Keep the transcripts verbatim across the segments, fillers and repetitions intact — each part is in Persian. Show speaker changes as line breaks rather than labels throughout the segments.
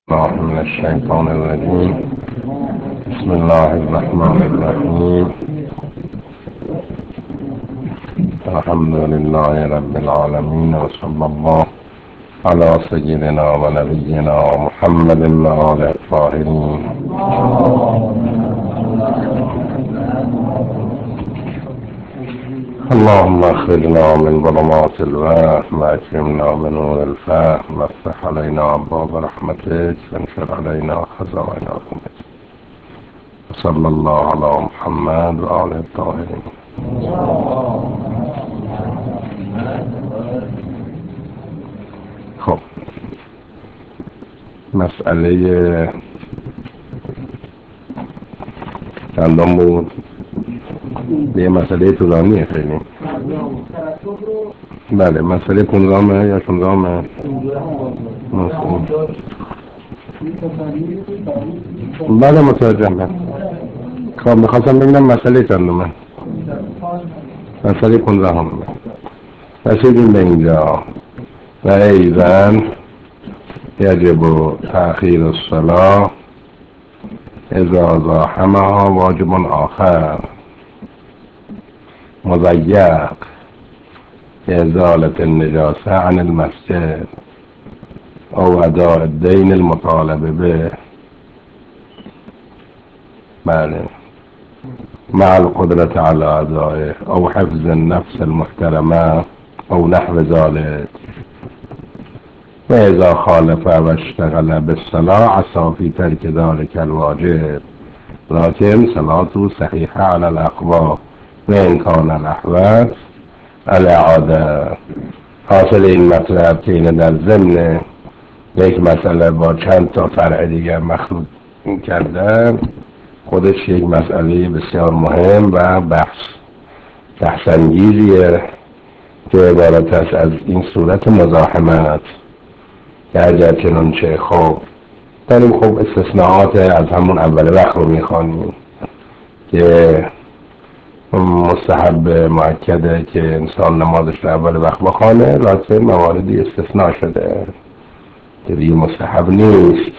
الله من الشيطان الرجيم. بسم الله الرحمن الرحيم. الحمد لله رب العالمين، وصلى الله على سيدنا ونبينا محمد وآله الطاهرين. اللهم اخرجنا من ظلمات الوهم واكرمنا بنور الفهم، وافتح علينا ابواب رحمتك وانشر علينا خزائن رحمتك. صلى الله على محمد وآله الطاهرين. خب مسئله چندم بود؟ یه مسئله طولانیه خیلی. بله مسئله پونزدهمه یا شانزدهمه؟ بله متوجهم. خب میخواستم ببینم مسئله چندمه؟ مسئله پونزدهمه. رسیدیم به اینجا. و ایضاً یجب تأخیر الصلاة اذا زاحمها واجب آخر مضيق ازالة النجاسة عن المسجد او اداء الدين المطالب به، بله، مع القدرة على ادائه او حفظ النفس المحترمة او نحو ذلك. وإذا خالف واشتغل بالصلاة عصى في ترك ذلك الواجب، لكن صلاته صحيحة على الأقوى وإن كان الأحوال الإعادة. حاصل این مطلب که اینه در ضمن یک مسئله با چند تا فرع دیگر مخلوط کردن، خودش یک مسئله بسیار مهم و بحث بحث‌انگیزیه که عبارت است از این صورت مزاحمت که اگر چنانچه خب داریم خب استثناءات از همون اول وقت رو میخوانیم که مستحب مؤکده که انسان نمازش رو اول وقت بخوانه، لکن مواردی استثناء شده که دیگه مستحب نیست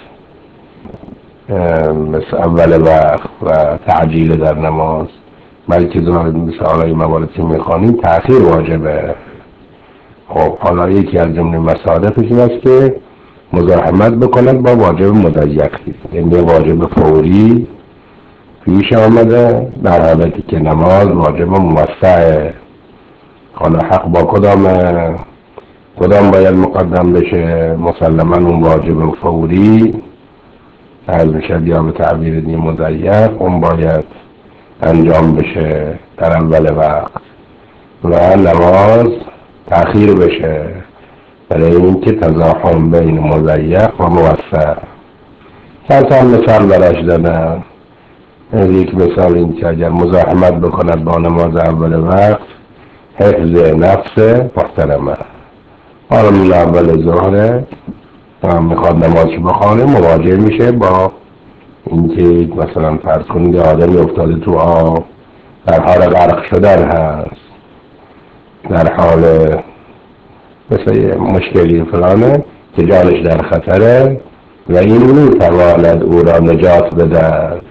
مثل اول وقت و تعجیل در نماز، بلکه مثل آقای مواردی میخوانیم تأخیر واجبه. خب حالا یکی از جمله مصادفش این است که مزاحمت بکند با واجب مضیقی، یعنی واجب فوری پیش آمده در حالتی که نماز واجب موسعه. حالا حق با کدام کدام باید مقدم بشه؟ مسلما اون واجب فوری عرض بشه یا به تعبیر دی مضیق اون باید انجام بشه در اول وقت و نماز تأخیر بشه برای اینکه تزاحم بین مضیق و موسع. چند تا مثال براش دادم. یک مثال این که اگر مزاحمت بکند با نماز اول وقت، حفظ نفس محترمه. حالا من اول ظهره و میخواد نمازش بخوانه، مواجه میشه با اینکه مثلا فرض کنید آدمی افتاده تو آب در حال غرق شدن هست، در حال مثل مشکلی فلانه که جانش در خطره و این میتواند او را نجات بده،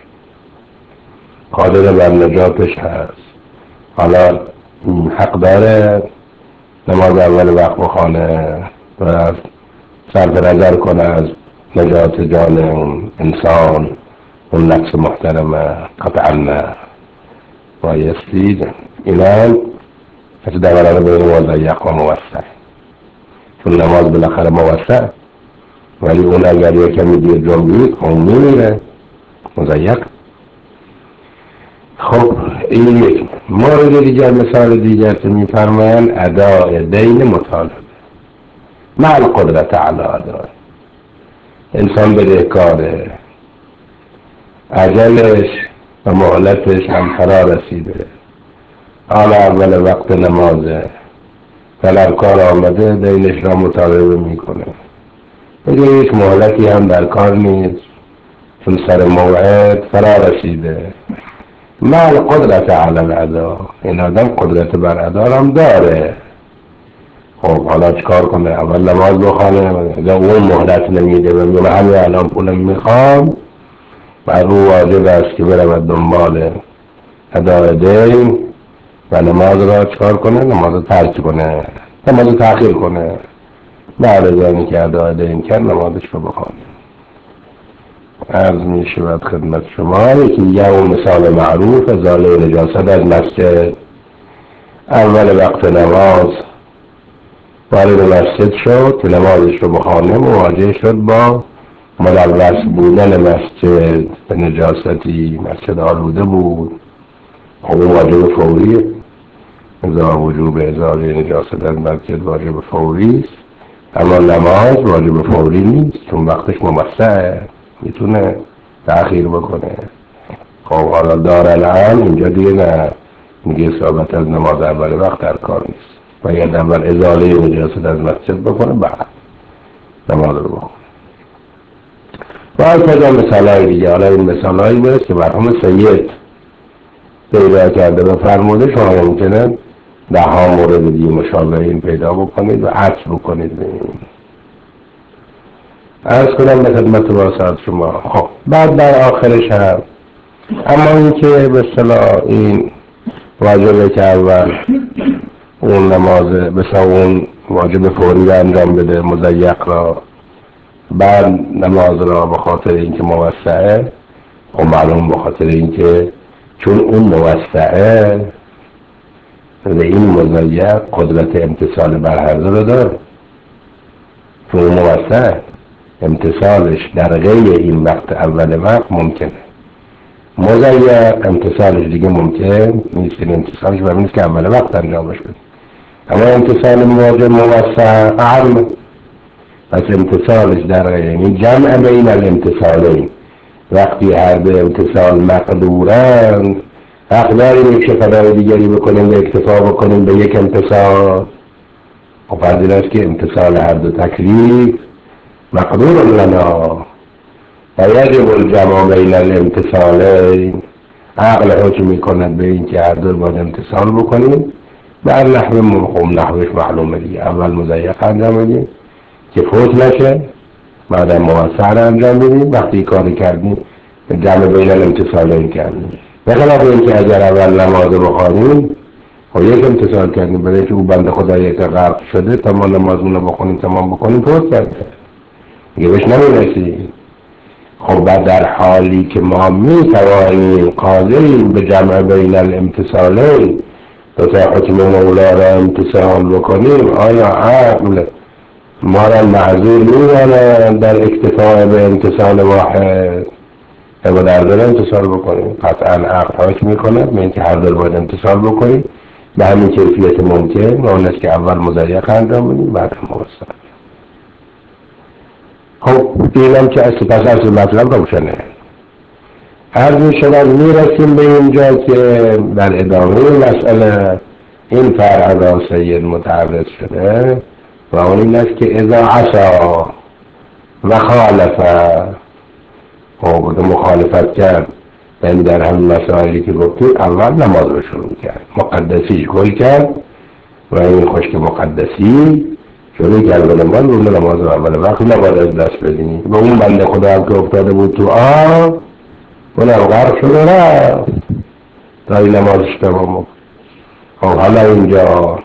قادر بر نجاتش هست. حالا حق داره نماز اول وقت بخوانه و صرف نظر کنه از نجات جان اون انسان، اون نفس محترمه؟ قطعا نه. بایستید اینان پس دوران بین مضیق و موسع، چون نماز بالاخره موسع، ولی اون اگر یک کمی دیر جنبید اون میمیره مضیق. خب این یک مورد دیگر. مثال دیگر که میفرمایند اداء دین مطالب مع القدرت علی اداء. انسان بدهکاره، اجلش و مهلتش هم فرا رسیده، حالا اول وقت نمازه، طلب کار آمده، دینش را مطالبه میکنه، دیگه یک مهلتی هم در کار نیست چون سر موعد فرا رسیده. مع القدرت علی الاداء، این آدم قدرت بر ادا هم داره. خب حالا چکار کنه؟ اول نماز بخوانه، اگر اون مهلت نمیده و میگه همین الان پولم میخوام، بر او واجب است که برود دنبال ادای دین و نماز را چکار کنه؟ نماز را ترک کنه، نماز را تأخیر کنه. بعد از آنی که ادای دین کرد نمازش رو بخوانه. عرض می شود خدمت شما یکی دیگر اون مثال معروف ازاله نجاست از مسجد. اول وقت نماز وارد مسجد شد که نمازش رو بخوانه، مواجه شد با ملوث بودن مسجد به نجاستی، مسجد آلوده بود. خب اون واجب فوریه، ازا وجوب ازاله نجاست از مسجد واجب فوری است، اما نماز واجب فوری نیست چون وقتش موسعه، میتونه تأخیر بکنه. خب حالا دار الان اینجا دیگه نه، میگه ثابت از نماز اول وقت در کار نیست، باید اول ازاله نجاست از مسجد بکنه بعد نماز رو بکنه. و از کجا مثال های دیگه. حالا این مثال هایی برست که مرحوم سید پیدا کرده و فرموده، شما ممکنه ده ها مورد دیگه مشابه این پیدا بکنید و عطف بکنید به این. عرض کنم به خدمت واسط شما. خب بعد در آخرش هم اما این که به اصطلاح این واجبه که اول اون نماز بسا اون واجب فوری را انجام بده مضیق را، بعد نماز را به خاطر اینکه موسعه. خب معلوم به خاطر اینکه چون اون موسعه و این مضیق قدرت امتصال برهرزه رو داره، چون اون موسعه امتصالش در غیر این وقت اول وقت ممکنه، مضیق امتصالش دیگه ممکن نیست، امتصالش برای نیست که اول وقت انجام بشه. اما امتصال مواجه موسع اعم، پس امتصالش در غیر، یعنی جمع بین الامتصالین، وقتی هر به امتصال مقدورن حق داریم یک شفرهای دیگری بکنیم و اکتفا بکنیم به یک امتصال. و فرض این است که امتصال هر دو تکلیف مقدور لنا و یجب الجمع بین الامتصالین. عقل حکم میکند به این که هر دو باید امتصال بکنیم بر نحو مخوم، نحوش معلومه دیگه. اول مضیق انجام بدیم که فوت نشه، بعد موسع را انجام بدیم. وقتی کاری کردیم جمع بین الامتصالین کردیم، بخلاف این که اگر اول نماز بخوانیم و یک امتصال کردیم برای که او بنده خدا یک غرق شده تا ما نمازمون رو بخونیم تمام بکنیم فوت کرده دیگه بهش نمیرسیم. خب بعد در حالی که ما میتوانیم قادریم به جمع بین الامتصالین تا تا حکم مولا را امتصال بکنیم، آیا عقل ما را معذور میدانند در اکتفاء به امتصال واحد و در دل امتصال بکنیم؟ قطعا عقل حکم میکند به اینکه هر دل باید امتصال بکنیم به همین کیفیت ممکن، و اون است که اول مضیق انجام بدیم بعد موسع. خب اینم که اصل پس اصل مطلب روشنه. عرض میشود میرسیم به اینجا که در ادامه مسئله این فرع را سید متعرض شده و اون این است که اذا عصا و خالفه، خب مخالفت کرد یعنی در همین مسائلی که گفتیم اول نماز رو شروع کرد، مقدسی گل کرد و این خشک مقدسی شروع کرد به نماز، اون نماز رو اول وقت نباید از دست بدیم. و اون بنده خدا هم که افتاده بود تو آب اونم غرق شده رفت تا این نمازش تمام. خب حالا اینجا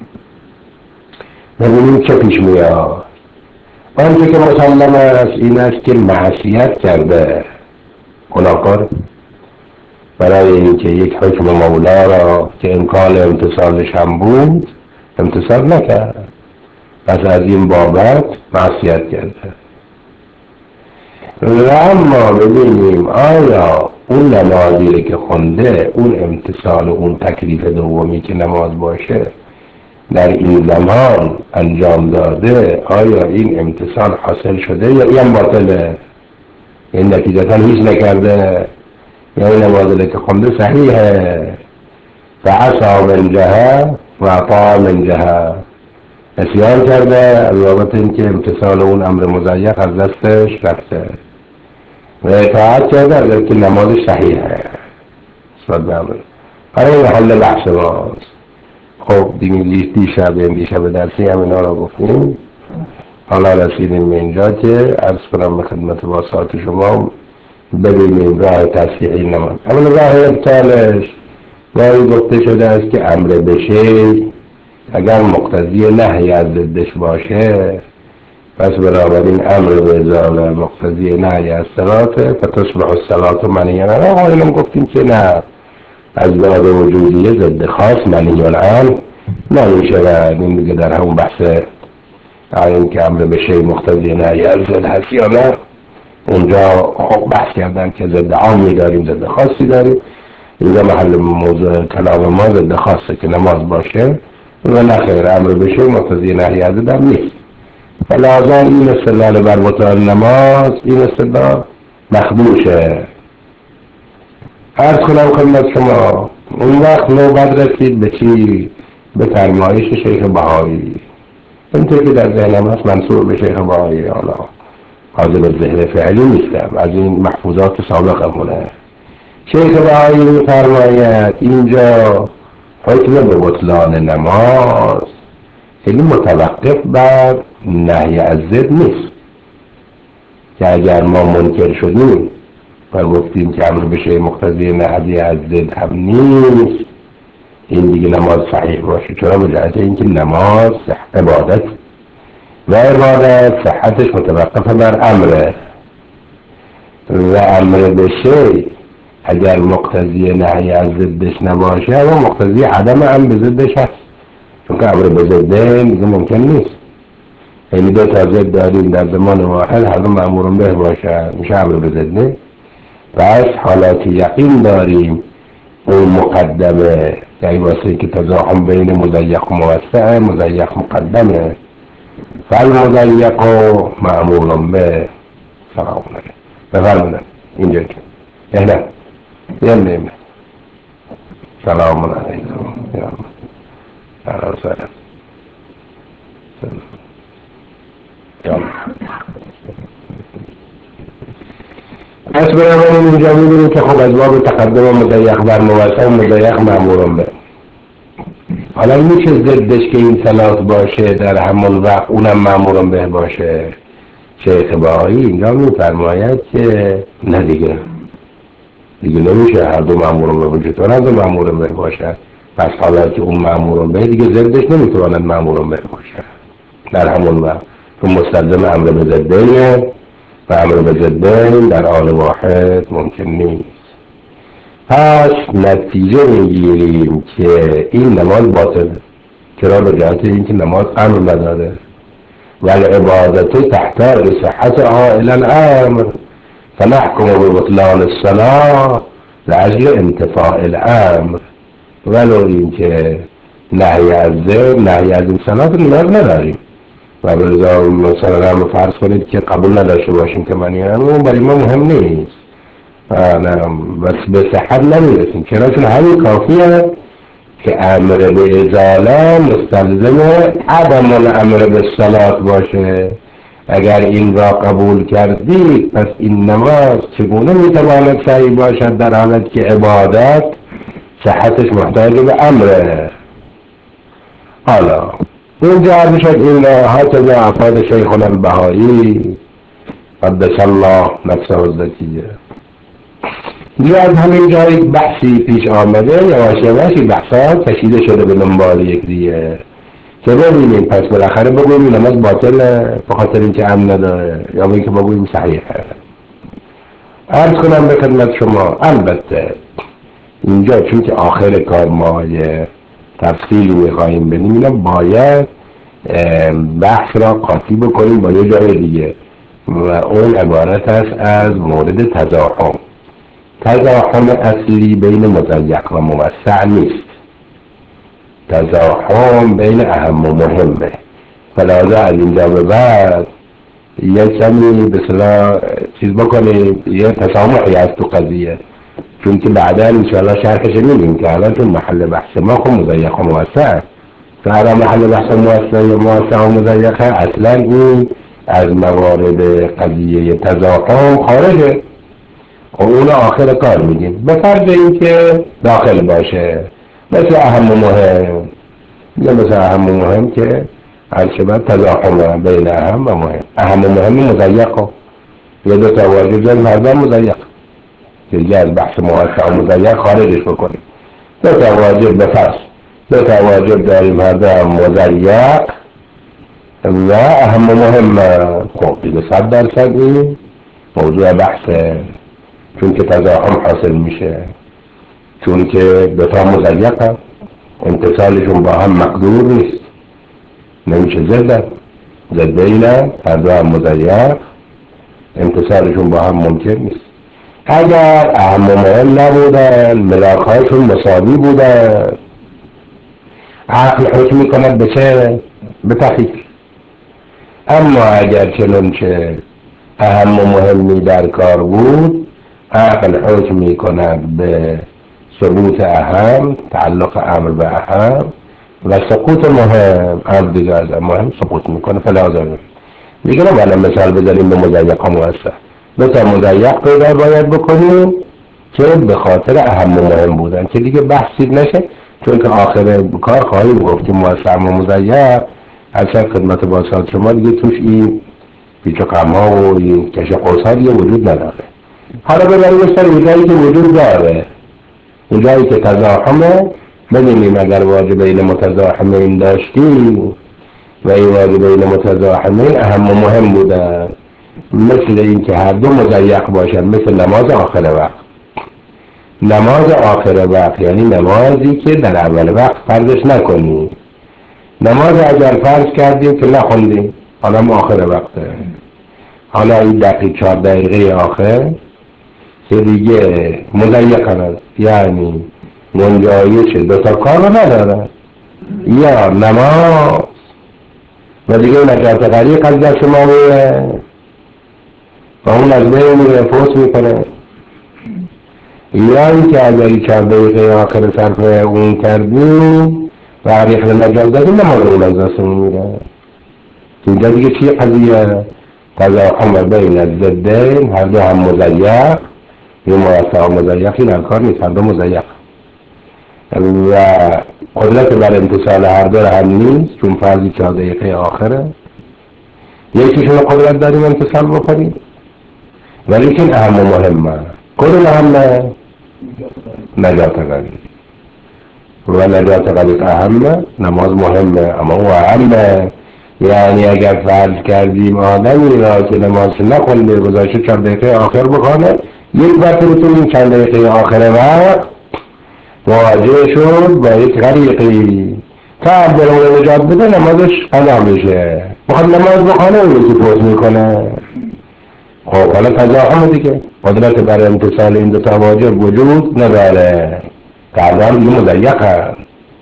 ببینیم چه پیش میاد. آنچه که مسلم است این است که معصیت کرده گناهکار، برای اینکه یک حکم مولا را که امکان امتصالش هم بود امتصال نکرد، پس از این بابت معصیت کرده. و اما ببینیم آیا اون نمازی که خونده اون امتصال و اون تکلیف دومی که نماز باشه در این زمان انجام داده، آیا این امتصال حاصل شده یا این باطله؟ این نتیجتا هیچ نکرده یا این نمازی که خونده صحیحه فعصا من جهه و اطاع من جهه، اسیان کرده از بابت اینکه امتصال اون امر مضیق از دستش رفته و اطاعت کرده از اینکه نمازش صحیحه. صد به امر برای این حل بحث ماست. خب دیگه دیشب این دیشب درسی هم اینا رو گفتیم. حالا رسیدیم به اینجا که عرض کنم به خدمت واسطات شما ببینیم راه تصحیح این نماز. اما راه ابطالش راهی گفته شده است که امر بشه اگر مقتضی نهی از ضدش باشه، پس بنابراین امر به ازاله مقتضی نهی از صلاته فتصبح الصلاة منهیا عنها. آقا اینم گفتیم که نه، از ذات وجودیه ضد خاص منهی عنه نمیشه و این دیگه در همون بحث این که امر به شیء مقتضی نهی از ضد هست یا نه، اونجا خب بحث کردن که ضد عامی داریم ضد خاصی داریم. اینجا محل موضوع کلام ما ضد خاصه که نماز باشه و نخیر امر به شیء مقتضی نهی از ضد هم نیست. فلازم این استدلال بر بطلان نماز این استدلال مخدوشه. عرض کنم خدمت شما اون وقت نوبت رسید به چی؟ به فرمایش شیخ بهایی. اینطور که در ذهنم هست منصور به شیخ بهایی، حالا حاضر به ذهن فعلی نیستم، از این محفوظات سابقمونه. شیخ بهایی می‌فرماید اینجا حکم به بطلان نماز خیلی متوقف بر نهی از ضد نیست، که اگر ما منکر شدیم و گفتیم که امر به شیء مقتضی نهی از ضد هم نیست، این دیگه نماز صحیح باشه. چرا؟ به جهت اینکه نماز عبادت و عبادت صحتش متوقف بر امره و امر به شیء اگر مقتضی نهی از ضدش نباشه اما مقتضی عدم هم به ضدش هست، چون که امر به ضده دیگه ممکن نیست. یعنی دو تا ضد داریم در زمان واحد هر دو مأمور به باشه، میشه امر به ضده. پس حالات یقین داریم اون مقدمه، یعنی واسه که تزاحم بین مضیق و موسع، مضیق مقدمه، فالمضیق مأمور به سلام علیکم. بفرمودن اینجا که اهلا یم نیم سلام علیکم سلام سلام سلام. پس برای اینجا میبینیم که خب از باب تقدم مضیق بر موسع و مضیق مأمورم به. حالا میشه ضدش که این صلات باشه در همون وقت اونم مأمورم به باشه. شیخ بهایی اینجا میفرماید که نه دیگه دیگه نمیشه هر دو مأمورم به باشه، چطور هر دو مأمورم به باشه؟ پس حالا که اون مأمورم به دیگه ضدش نمیتواند مأمورم به باشه در همون وقت، تو مستلزم امر به ضده و امر به ضده در آن واحد ممکن نیست. پس نتیجه میگیریم که این نماز باطل. چرا؟ به جهت اینکه نماز امر نداره و العبادت تحتاج صحتها الى الامر فنحكم ببطلان الصلاة لأجل انتفاء الامر، ولو اینکه نهی از ضد نهی از این صلاة نیاز نداریم و بلذا مثلا هم فرض کنید که قبول نداشته باشیم که من اون برای ما مهم نیست بس به صحت نمیرسیم. چرا؟ چون همین کافیه که امر به ازاله مستلزم عدم الامر به صلاة باشه. اگر این را قبول کردید پس این نماز چگونه میتواند صحیح باشد در حالت که عبادت صحتش محتاج به امره؟ حالا اینجا عرض شد این هاتف افراد شیخنا البهایی قدس الله نفسه الزکیه. دیگه از همین جا یک بحثی پیش آمده، یواش یواش بحثا کشیده شده به دنبال یک دیگه که ببینیم پس بالاخره بگوییم نماز باطله به خاطر اینکه امن نداره یا اینکه بگوییم صحیحه. عرض کنم به خدمت شما البته اینجا چون که آخر کار ما یه تفصیلی میخواییم بدیم، اینا باید بحث را قاطی بکنیم با یه جای دیگه و اون عبارت است از مورد تزاحم. تزاحم اصلی بین مضیق و موسع نیست، تزاحم بین اهم و مهمه. فلازم از اینجا به بعد یه کمی به صلاح چیز بکنیم، یه تسامحی از تو قضیه، چون که بعدا انشاءالله شرحش میدیم که الان تو محل بحث ما خب مضیق و موسع، تو هر محل بحث موسع و موسع و مضیق اصلا این از موارد قضیه تزاحم خارجه، اون آخر کار میگیم به فرض این که داخل باشه مثل اهم و مهم. یا مثلا اهم و مهم که هرچه تزاحم بین اهم و مهم. اهم و مهم مضیق یا دو تا واجب داریم هر دو مضیق که دیگه از بحث موسع و مضیق خارجش بکنیم. دو تا واجب به فرض دو تا واجب داریم هر دو هم مضیق و اهم و مهم. خب دیگه صد درصد این موضوع بحثه، چون که تزاحم حاصل میشه، چون که دو تا مضیق هم امتصالشون با هم مقدور نیست، نمیشه زدن زدین هر دو هم مضیق امتصالشون با هم ممکن نیست. اگر اهم و مهم نبودن ملاکهایشون مساوی بودن عقل حکم میکند به چه؟ به تخییر. اما اگر چنانچه اهم و مهمی در کار بود عقل حکم میکند به ثبوت اهم، تعلق امر به اهم و سقوط مهم. امر دیگه از مهم سقوط میکنه. فلازم دیگه رو بالا مثال بذاریم به مضیق و موسع. دو تا مضیق پیدا باید بکنیم که به خاطر اهم و مهم بودن که دیگه بحثی نشه، چون که آخر کار خواهیم گفت که موسع و مضیق اصلا خدمت باشد شما دیگه توش این پیچ و خم ها و این کش قوس ها دیگه وجود نداره. حالا ببریم سر اونجایی که وجود داره، اونجایی که تزاحمه ببینیم اگر واجبین متزاحمین داشتیم و این واجبین متزاحمین اهم و مهم بودن، مثل این که هر دو مضیق باشن، مثل نماز آخر وقت. نماز آخر وقت یعنی نمازی که در اول وقت فرضش نکنیم. نماز اگر فرض کردیم که نخوندیم، حالا ما آخر وقته، حالا این دقیق چهار دقیقه آخر که دیگه مضیق هست، یعنی گنجایش دو تا کار رو نداره، یا نماز و دیگه نجات غریق از دست ما میره و اون از بین میره فوت میکنه، یا این که اگر این چهار دقیقه آخر صرف اون کردیم و غریق نجات دادیم نماز اون از دست میره. اینجا دیگه چیه قضیه؟ تزاحم بین الضدین، هر دو هم مضیق، یه موسع و مضیقی در کار نیست، هر دو مضیق و قدرت بر امتصال هر دو هم نیست، چون فرضی چهار دقیقه آخره. یکیشون قدرت داریم امتصال بکنیم ولیکن اهم و مهمه. کدوم اهمه؟ نجات غریق. و نجات غریق اهمه، نماز مهمه اما او اهمه. یعنی اگر فرض کردیم آدمی را که نماز نخونده گذاشته چهار دقیقه آخر بخونه، یک وقت میتونیم این چند دقیقه آخر وقت مواجه شد با یک غریقی تا عبدالله نجات بده نمازش قضا میشه. بخواد نماز بخونه اون یکی فوت میکنه. خب حالا تزاحم دیگه، قدرت بر امتصال این دو تا واجب وجود نداره، قضا دیگه مضیق هست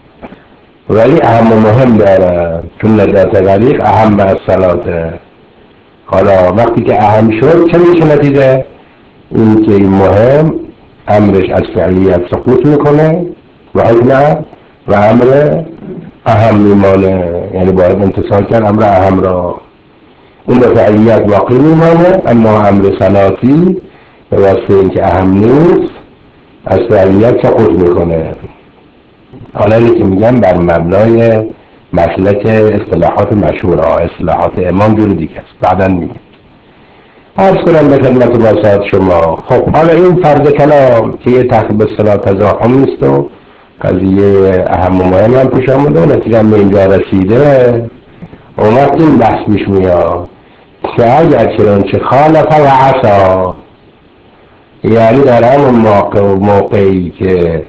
ولی اهم و مهم داره، چون نجات غریق اهم از صلاته. حالا وقتی که اهم شد چه میشه نتیجه؟ این که این مهم امرش از فعلیت سقوط میکنه و حکم و امر اهم میمانه، یعنی باید امتصال کرد امر اهم را. اون به فعلیت باقی میمانه اما امر صلاتی به واسه این که اهم نیست از فعلیت سقوط میکنه. حالا اینی که میگم بر مبنای مسلک اصطلاحات مشهوره، اصطلاحات امام جور دیگه است، بعدا میگم. عرض کنم به خدمت باشد شما. خب حالا این فرض کلام که یه تحقیب اصطلاح تزاحم نیست و قضیه اهم و مهم هم پیش آمده و نتیجه هم به اینجا رسیده، اون وقت این بحث پیش میاد که اگر چنانچه خالف و عصا، یعنی در همون موقع موقعی که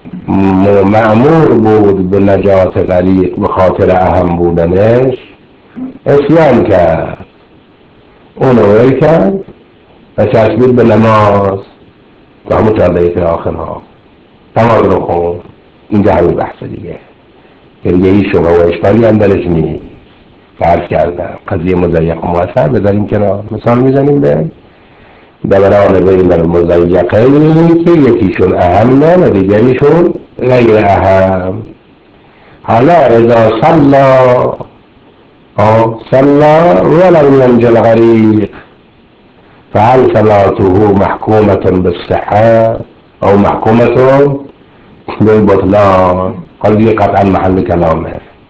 مأمور بود به نجات غریق به خاطر اهم بودنش اسیان کرد، اونو وی کرد و چسبید به نماز و همون چهار دقیقه آخرها نماز رو خون. اینجا همین بحث دیگه که دیگه هیچ شبه و اشکالی هم درش نیست. فرض کردم قضیه مضیق و موسع بذاریم کنار، مثال میزنیم به دوران بین المضیقین که یکیشون اهمه و دیگریشون غیر اهم. حالا اذا صلا صلا ولم ينج الغریق فهل صلاته محکومة بالصحة او محکومة بالبطلان؟ قال دي قطعا محل کلامه.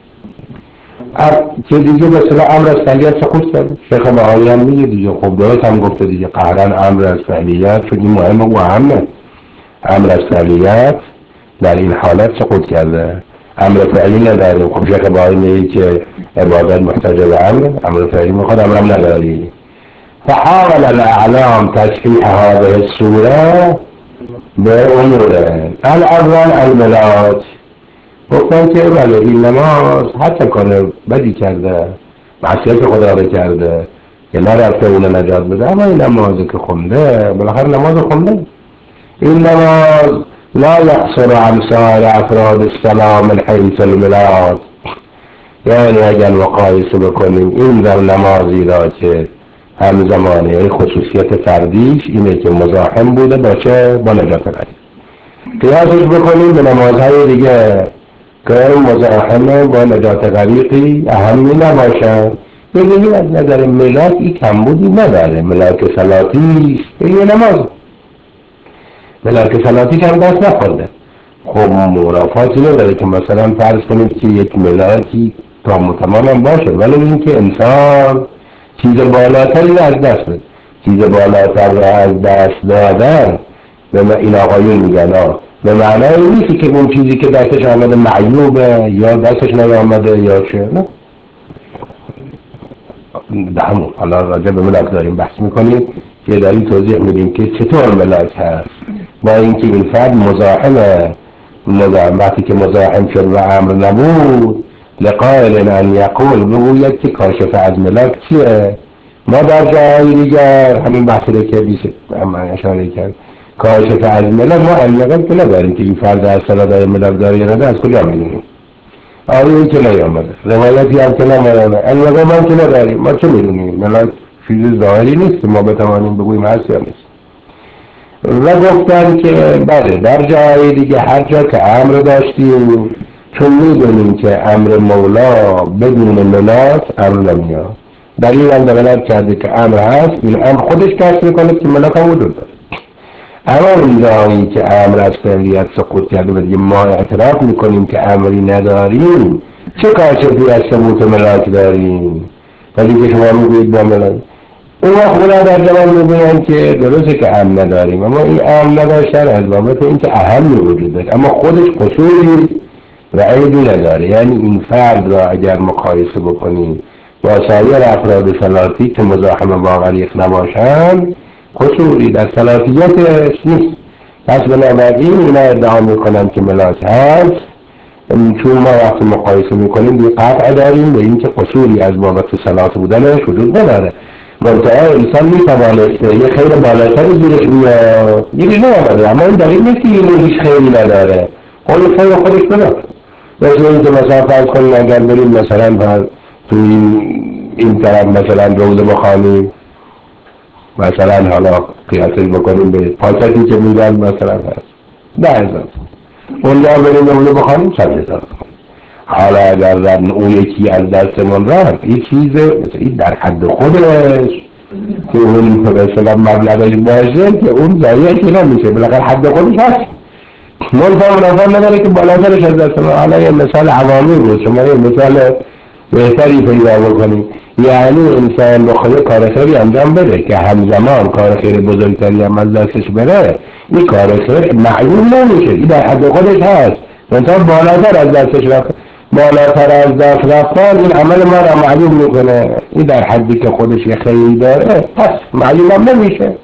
که دیگه مثلا امر از فعلیت سقوط کرده. شیخ بهایی هم میگه دیگه، خب درست هم گفته دیگه، قهرن امر از فعلیت، چون این مهمه و اهمه، امر از فعلیت در این حالت سقوط کرده، امر فعلی نداریم. خب شیخ بهایی میگه که عبادت محتاج به امر، امر فعلی میخواد، امرم نداری. فحاول الاعلام تصحیح هذه الصوره به اموره. الاول الملاک، گفتن که بله این نماز حتی کنه بدی کرده، معصیت خدا رو کرده که نرفته اون نجات بده، اما این نمازی که خونده بالاخره نماز خونده. این نماز لا يقصر عن سائر افراد السلام من حیث الملاک. یعنی اگر مقایسه بکنیم این در نمازی را که همزمانه خصوصیت فردیش اینه که مزاحم بوده باشه با نجات غریق، قیاسش بکنیم به نمازهای دیگه که مزاحمه با نجات غریقی اهمی نباشه، بگیم از نظر ملاک ای کمبودی نداره، ملاک صلاتیش این نماز، ملاک صلاتیش هم دست نخورده. خب مرافاتی نداره که مثلا فرض کنید که یک ملاکی تام و تمام هم باشه، ولی این که انسان چیز بالاتری رو از دست بده، چیز بالاتر رو از دست دادن به این آقایون میگن ها، به معنای نیست که اون چیزی که دستش آمده معیوبه یا دستش نیامده یا چه، نه همون. حالا راجع به ملاک داریم بحث میکنیم که داریم توضیح میدیم که چطور ملاک هست، با اینکه این فرد مزاحمه، وقتی که مزاحم شد و امر نبود لقائل ان یقول بگوید که کاشف از ملاک چیه. ما در جای دیگر همین بحثی که بیشه اما اشاره کرد، کاشف از ملاک ما علمه که نداریم که این فرد از سلادای ملاک داره یا نده، از کجا میدونیم؟ آیه که نیامده، روایتی هم که نمارانه، علمه من که نداریم، ما چه میدونیم؟ ملاک چیز ظاهری نیست که ما بتوانیم بگوییم هست یا نیست. و گفتن که بله در جای دیگه هر جا که امر داشتیم، چون میدونیم که امر مولا بدون ملاک امر نمیاد، دلیل هم دلالت کرده که امر هست، این امر خودش کشف میکنه که ملاک هم وجود داره. اما این جایی که امر از فعلیت سقوط کرده و دیگه ما اعتراف میکنیم که امری نداریم، چه کاشفی از ثبوت ملاک داریم؟ ولی که شما میگویید با ملاک، اون وقت اونا در جوان میگوین که درسته که امن نداریم، اما این امن نداشتن از بابت این که اهمی وجود داره، اما خودش قصوری و عیبی نداره. یعنی این فرد را اگر مقایسه بکنیم با سایر افراد صلاتی که مزاحم با غریق نباشند، قصوری در صلاتیتش نیست. پس بنابراین اینا ادعا میکنن که ملاک هست، چون ما وقتی مقایسه میکنیم بی قطع داریم به این که قصوری از بابت صلات بودنش وجود نداره. منطقه انسان میتوانسته یه خیر بالاتر زیرش بیاد، یکی نماده، اما این دلیل نیست که این هیچ خیری نداره، خود خیر خودش بده. مثل این که مثلا فرض کنیم اگر بریم مثلا تو این, این طرف مثلا روزه بخوانیم، مثلا حالا قیاسش بکنیم به پاستی که میدن مثلا هست ده هزار، اونجا بریم روزه بخوانیم صد هزار. حالا اگر در اون یکی از دستمون رفت این چیزه این در حد خودش که اون مثلا مبلغش باشه که اون ضایع که نمیشه، بالاخره حد خودش هست، منطقه منافع نداره که بالاترش از دستمون. حالا یه مثال عوامی بود، شما یه مثال بهتری پیدا بکنید، یعنی انسان بخواه کار خیری انجام بده که همزمان کار خیر بزرگتری هم از دستش بره، این کار خیر معیوب نمیشه، این در حد خودش هست، انسان بالاتر از دستش رفت، بالاتر از دست رفتن این عمل ما را معیوب میکنه، این در حدی که خودش یه خیری داره پس معیوب هم نمیشه،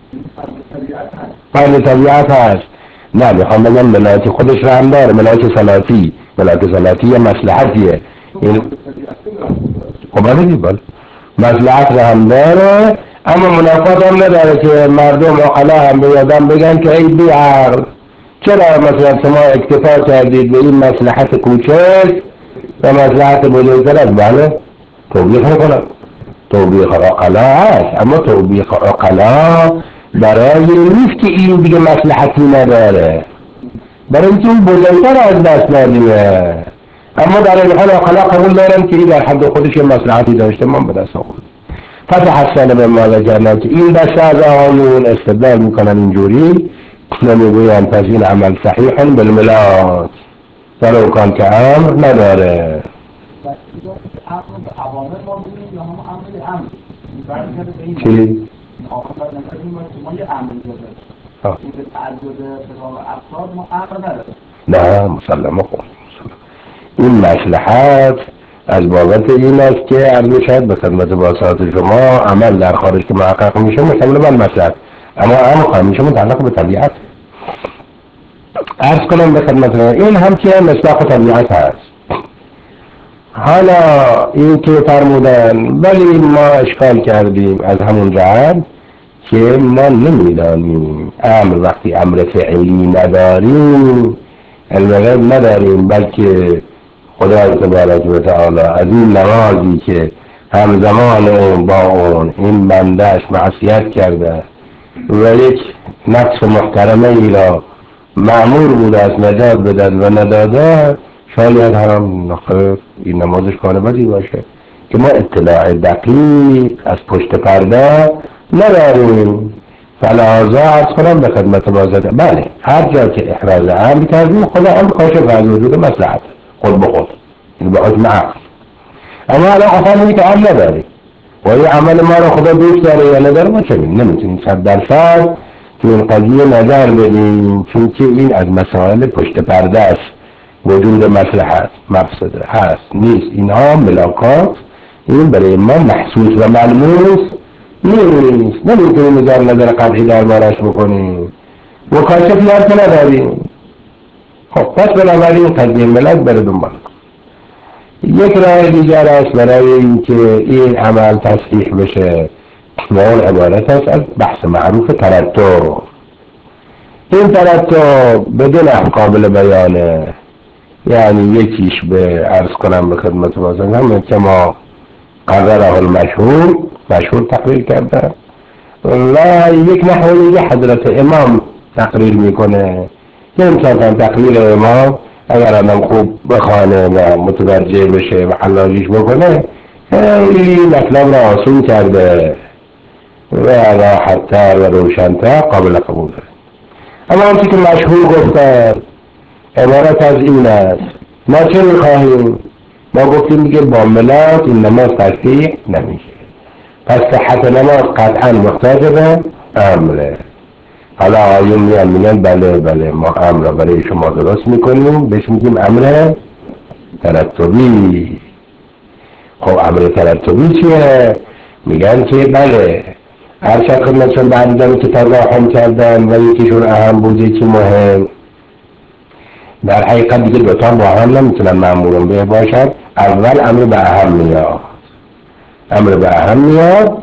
پایل طبیعت هست. نه میخوام بگم ملاک خودش را هم داره، ملاک صلاتی، ملاک صلاتی یه مصلحتیه، این خب بگید بل مصلحت را هم داره، اما منافات هم نداره که مردم اقلا هم بیادم بگن که ای بی عقل چرا مثلا شما اکتفا کردید به این مصلحت کوچک و مصلحت بزرگتر از بله توبیخ میکنم. توبیخ اقلا هست، اما توبیخ اقلا برای نیست که این دیگه مصلحتی نداره، برای اینکه اون بزرگتر از دست ندیمه، اما در این حال اقلا قبول دارم که این در حد خودش یه مصلحتی داشته من به دست آورد. فتحسن به ماذا کرد که این دسته از آقایون استدلال میکنن اینجوری نمیگوین پس این عمل صحیح بالملاک ولو کان که امر نداره.
امر به عوامل ما بودیم یا هم امر به امر برمیگرده به این
چی؟
آخر باید نکنیم که ما یه امر داده این به تعدد اقتضاب افراد ما امر نداره.
نه مسلمه خود این مصلحت از بابت این است که عرض شد به خدمت باسطات شما عمل در خارج که محقق میشه مشامل بر مصلحت، اما هم خواهی میشه متعلق به طبیعت. عرض کنم به خدمت این هم که مصداق طبیعت هست. حالا این که فرمودن ولی ما اشکال کردیم از همون جهت که ما نمیدانیم امر وقتی امر فعلی نداریم علم غیب نداریم، بلکه خدای تبارک و تعالی از این نمازی که همزمان با اون این بندهش معصیت کرده و یک نفس محترمه ای را مأمور بوده از نجات بدد و نداده، شاید هم نخیر این نمازش کار بدی باشه که ما اطلاع دقیق از پشت پرده نداریم. فلازا عرض کنم به خدمت بازده بله هر جا که احراز امر کردیم خدا هم کاشف از وجود مصلحت خود به خود این به حکم عقل، اما الان اصلا اینی که امر نداریم و این عمل ما رو خدا دوست داره یا نداره ما چنین نمیتونیم صد درصد که این قضیه نظر بدیم، چون که این از مسائل پشت پرده است. وجود مصلحت مقصده هست نیست اینها ملاکات این برای ما محسوس و ملموس نیست، نمیتونیم نظر نظر قطعی دربارش بکنیم و کاشفی هم که نداریم. خب پس بنابراین قضیه ملت بره دنبال. یک راه دیگر است برای اینکه این عمل تصحیح بشه و اون عبارت است از بحث معروف ترتب. این ترتب بدون قابل بیانه، یعنی یکیش به عرض کنم به خدمت بازم همه که ما قراره المشهور مشهور تقریر کرده و یک نحوه دیگه حضرت امام تقریر میکنه که امکان تقریر امام اگر آدم خوب بخوانه و متوجه بشه و حلالیش بکنه خیلی مطلب را آسون کرده و راحت‌تر و روشن‌تر قابل قبوله. اما آنچه که مشهور گفته عبارت از این است ما چه میخواهیم؟ ما گفتیم دیگه با ملت این نماز تصحیح نمیشه، پس صحت نماز قطعا محتاج به امره. حالا آیون میان میگن بله بله ما امر را برای شما درست میکنیم بهش میگیم امر ترتبی. خب امر ترتبی چیه؟ میگن که بله هر شکل مثل بعدیدن که تراحم کردن و یکیشون اهم بود یکی مهم، در حقیقت دیگه دوتا با هم نمیتونن معمولون به باشد. اول امر به اهم میاد امر به اهم میاد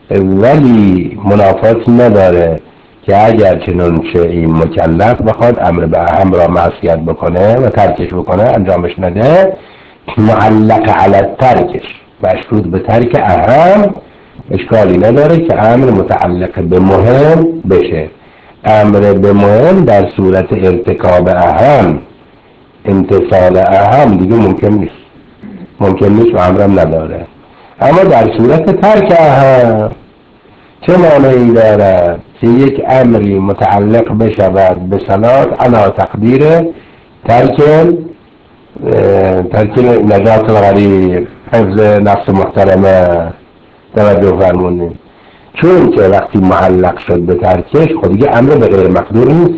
ولی منافاتی نداره که اگر چنانچه این مکلف بخواد امر به اهم را معصیت بکنه و ترکش بکنه انجامش نده معلق علی ترکش مشروط به ترک اهم اشکالی نداره که امر متعلق به مهم بشه. امر به مهم در صورت ارتکاب اهم امتصال اهم دیگه ممکن نیست ممکن نیست و امرم نداره. اما در صورت ترک اهم چه معنی دارد که یک امری متعلق بشود به صلات علی تقدیر ترک ترک نجات الغریق حفظ نفس محترمه. توجه فرمونید چون که وقتی معلق شد به ترکش خود دیگه امر به غیر مقدور نیست.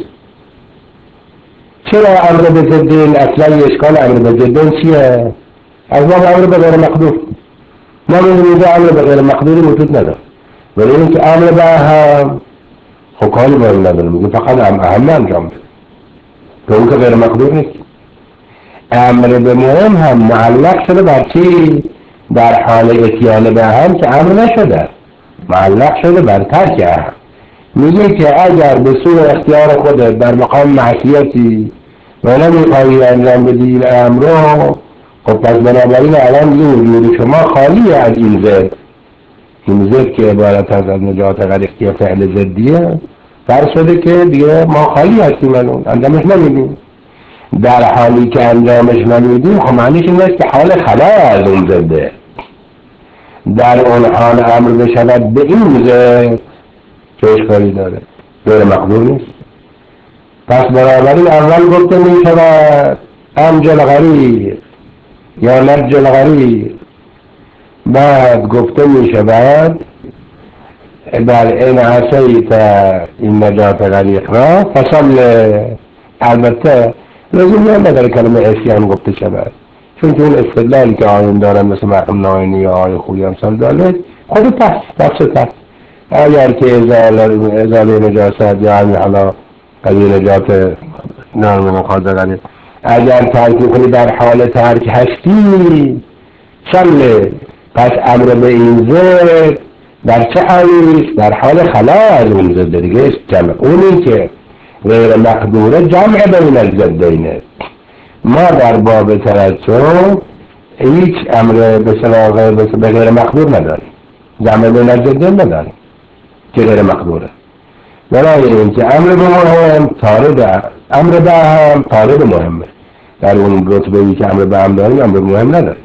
چرا امر به ضدین؟ اصلا اشکال امر به ضدین چیه؟ از ما امر به غیر مقدور ما میدونیم امر به غیر مقدوری وجود نداره ولی اینکه امر به اهم خب کاری باید نداره میگه فقط هم اهم انجام بده که اون که غیر مقدور نیست. امر به مهم هم معلق شده بر چی؟ در حال اتیان به اهم که امر نشده معلق شده بر ترک اهم. میگه که اگر به سوی اختیار خودت در مقام معصیتی و نمیخواهی انجام بدی این امر رو خب پس بنابراین الان دیگه وجود شما خالی از این ضد. این ضد که عبارت از نجات غریقی فعل ضدیه فرض شده که دیگه ما خالی هستیم الان انجامش نمیدیم. در حالی که انجامش نمیدیم خب معنیش این است که حال خلا از اون ضده. در اون حال امر بشود به این ضد چه اشکالی داره؟ غیر مقدور نیست. پس بنابراین اول گفته می شود انجل غریق یا نجل غریق بعد گفته می شود بر این عصیت این نجات غریق را فصل. البته لزومی هم نداره کلمه عصیان گفته شود، چون که اون استدلالی که آیین دارن مثل مرحوم ناینی یا آقای خویی امثال داره خود پس بخش پس اگر که ازاله نجاست یا همین حالا قضیه نجات نام مخاطر غریق اگر ترک کنی در حال ترک هستی صله، پس امر به این ضد در چه حالیست؟ در حال خلا از اون ضد دیگه جمع. اونی که غیر مقدوره جمع بین الضدینه. ما در باب ترتب هیچ امر به صلاح به غیر مقدور نداریم، جمع بین الضدین نداریم که غیر مقدوره. برای این که امر به مهم طارد امر به اهم طارد مهمه، در اون رتبه‌ای که امر به اهم داریم امر به مهم نداریم.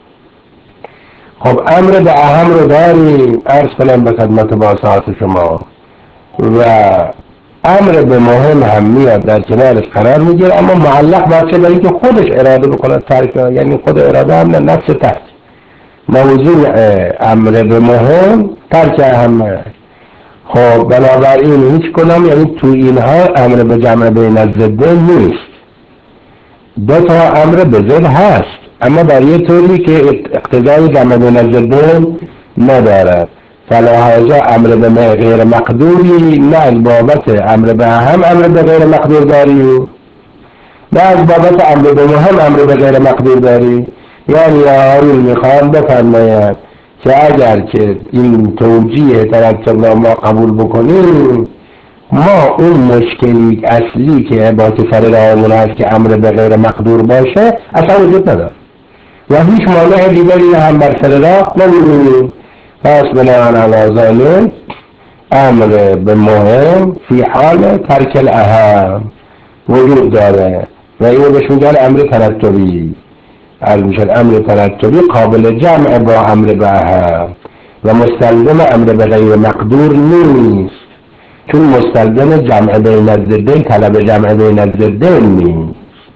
خب امر به اهم رو داریم، عرض کنم به خدمت باسطات شما، و امر به مهم هم میاد در کنارش قرار میگیره، اما معلق باشه برای که خودش اراده بکنه ترک، یعنی خود اراده هم نه نفس ترک. موضوع امر به مهم ترک اهمه. خب بنابراین هیچ کنم یعنی تو اینها امر به جمع بین الضدین نیست. دو تا امر به ضد هست اما در یه طوری که اقتضای جمع بین الضدین ندارد. فلهذا امر به غیر مقدوری نه از بابت امر به اهم امر به غیر مقدور داری، نه از بابت امر به مهم امر به غیر مقدور داری. یعنی آیین میخوان بفرماید که اگر که این توجیه ترتب ما قبول بکنیم، ما اون مشکلی اصلی که با که سر راهمون هست که امر به غیر مقدور باشه اصلا وجود نداره و هیچ مانع دیگری هم بر سر راه نمی‌بینیم. پس بنابراین علی ذالک امر به مهم فی حال ترک الاهم وجود داره و اینو بهش میگن امر ترتبی. البته امر ترتبی قابل جمع با امر به اهم و مستلزم امر به غیر مقدور نیست، چون مستلزم جمع بین الضدین طلب جمع بین الضدین نیست.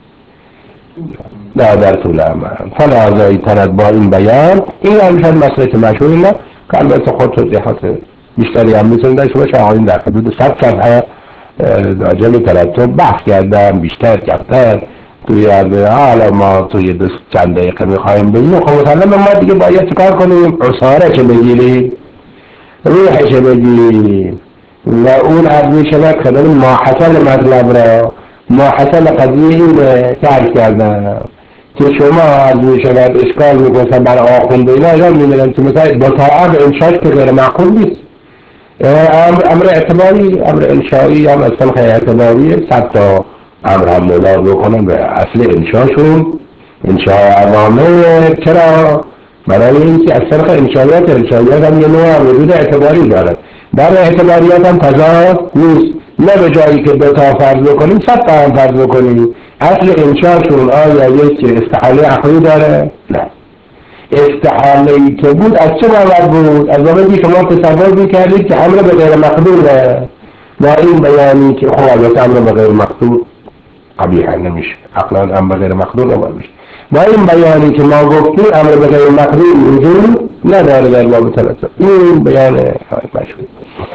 نه در طول عمل فلازایی ترد با این بیان این همشن مسئله مشهوری نه که البته خود توضیحات بیشتری هم میتونید داشته باشه. آقایون در حدود صد صفحه راجع به ترتب بحث کردن، بیشتر کردن توی حالا ما توی دو چند دقیقه میخوایم بگیم. خب مثلا ما دیگه باید چکار کنیم؟ عصاره چه بگیریم؟ روحه چه بگیریم؟ و اون عرضی شود خلال ماحصل مطلب را ماحصل قضیه این ترک کردن که شما عرضی شود اشکال میکنن بر آخونده اینا اینا میدونن که مثلا با طاعت انشاش که غیر معقول نیست. امر اعتباری امر انشایی هم اصلا خیلی اعتباریه. صد تا امر هم مولار بکنن به اصل انشاشون انشای عوامه. چرا؟ برای اینکه از طرف انشایات انشایات هم یه نوع وجود اعتباری دارد، در اعتباریات هم تضاد نیست. نه به جایی که دو تا فرض بکنیم صد تا هم فرض بکنیم اصل انشاشون آیا یک استحاله عقلی داره؟ نه. استحاله‌ای که بود از چه بابت بود؟ از بابتی شما تصور میکردید که امر به غیر مقدوره با این بیانی که خب البته امر به غیر مقدور قبیح نمیشه، عقلا امر به غیر مقدور نباید میشه. با این بیانی که ما گفتیم امر به غیر مقدور وجود نداره در باب ترتب. این بیان مشهور.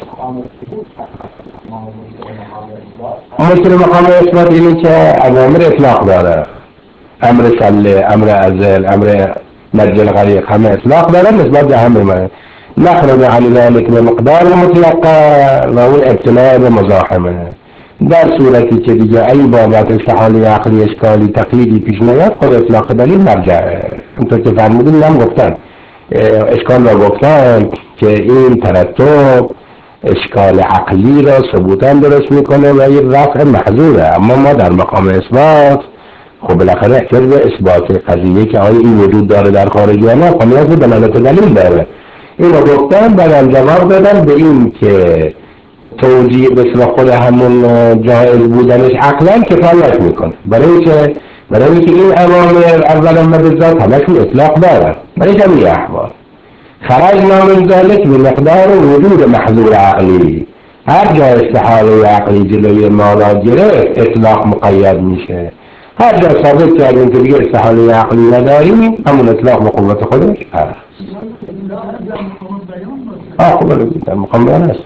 مشکل مقام اثبات اینه که اوامر اطلاق داره، امر صله، امر ازل، امر نجل غریق همه اطلاق داره نسبت به هم بمانه. نخرج عن ذلك بمقدار مطلقه و اون ابتلاع به مزاحمه. در صورتی که دیگه ای بابت استحاله عقلی اشکالی تقلیدی پیش نیاد خود اطلاق دلیل مرجعه. اونطور که فرمودیم هم گفتن اشکال را گفتن که این ترتب اشکال عقلی را ثبوتا درست میکنه و این رفع محظوره. اما ما در مقام اثبات خب بالاخره احتیاج به اثبات قضیه که آیا این وجود داره در خارج یا نه خب نیاز به دلالت دلیل داره. این رو گفتن بعد جواب دادن به این که توجیه به خود همون جایز بودنش عقلا کفایت میکنه، برای که برای اینکه این اوامر اولا مبزات همشون اطلاق دارن برای جمعی احوال. خرجنا من ذلك بمقدار وجود محظور عقلی. هر جا استحاله عقلی جلوی ما را گرفت اطلاق مقید میشه. هر جا ثابت کردیم که دیگه استحاله عقلی نداریم همون اطلاق به قوت خودش هست. آه خب در مقام بیان هست.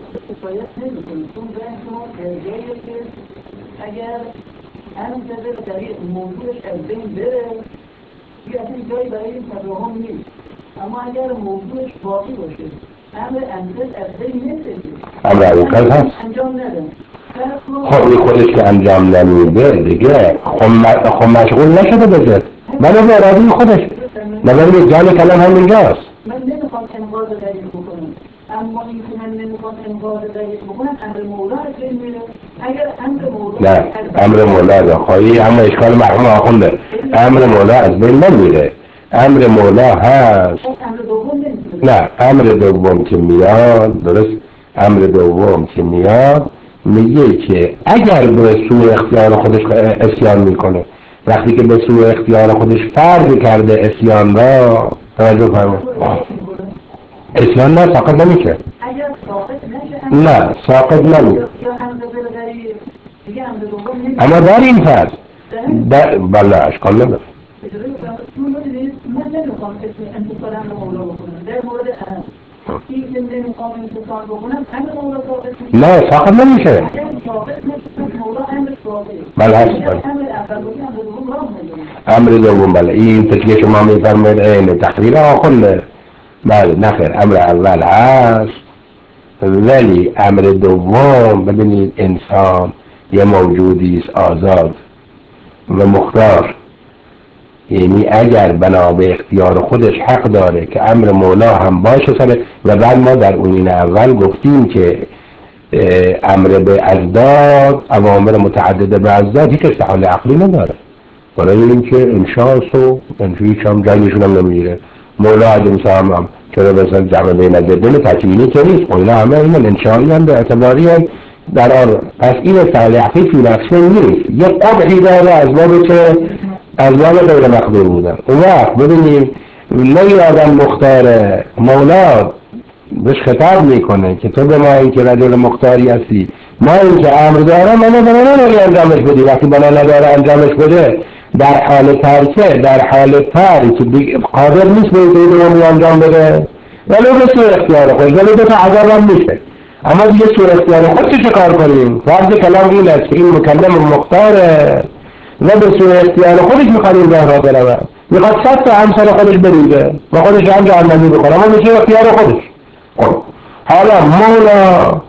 اگر همین جزء طریق موضوعش از بین بره دیگه اصلا جایی برای این تفاهم نیست. اما اگر موضوعش باقی باشه امر انجاز از بین نمیره،
امر حقیقت هست
انجام نده.
خب این خودش که انجام نمیده دیگه خب مشغول نشده بجد منو به ارادی خودش نظر جان کلام هم اینجاست.
من نمیخوام انقاذ غریب بکنم، اما این که من نمیخوام انقاذ غریب بکنم امر مولا از بین میره. اگر امر مولا
نه امر مولا ده خواهی اما اشکال مرحوم آخونده امر مولا از بین نمیره. امر مولا هست. نه امر دوم که میاد درست امر دوم که میاد میگه که اگر به سوی اختیار خودش اسیان میکنه وقتی که به سوی اختیار خودش فرض کرده اسیان را توجه فرمایید اسیان نه ساقط نمیشه. نه ساقط نمیشه اما در این فرض در بله اشکال نداره.
من نمیخوام انتصال امر مولا بکنم در مورد این که نمیخوام انتصال بکنم امر مولا ثابت میشه.
نه ساقط نمیشه.
اگر ثابت نشه مولا امر ثابت
بله هست بله
امر اول بودی امر دوم راه میده.
امر دوم بله این تشکیه شما میفرمایید این تقریر آخونده بله نخیر امر اول هست ولی امر دوم ببینید انسان یه موجودی است آزاد و مختار، یعنی اگر بنا به اختیار خودش حق داره که امر مولا هم باشه سره و بعد ما در اونین اول گفتیم که امر به ازداد اوامر متعدده به ازداد هیچ استحال عقلی نداره برای اینکه انشاء و انشاء هم جایشون هم نمیگیره. مولا عدم سهم هم چرا مثلا جمع بین ازدادن تکوینی که نیست اونا همه این انشایی هم به اعتباری هم در آن پس این استحال عقلی فی نفسه نیست یک قبحی داره از باب که از باب غیر مقدور بودن. اون وقت ببینیم نه آدم مختاره مولا بهش خطاب میکنه که تو به ما این که رجل مختاری هستی ما این که امر داره منو بنا نداری انجامش بدی وقتی بنا نداره انجامش بده در حال ترکه در حال ترک قادر نیست به این دومی انجام بده ولو به سوی اختیار خود ولی دو تا عذاب هم میشه اما دیگه سوی اختیار خود چه کار کنیم؟ فرض کلام این است که این مکلم مختاره و به سوی اختیار خودش میخواد این راه را برود میخواد صد تا همسر خودش بریزه و خودش هم جهنمی بکنه اما به سوی اختیار خودش. خب حالا مولا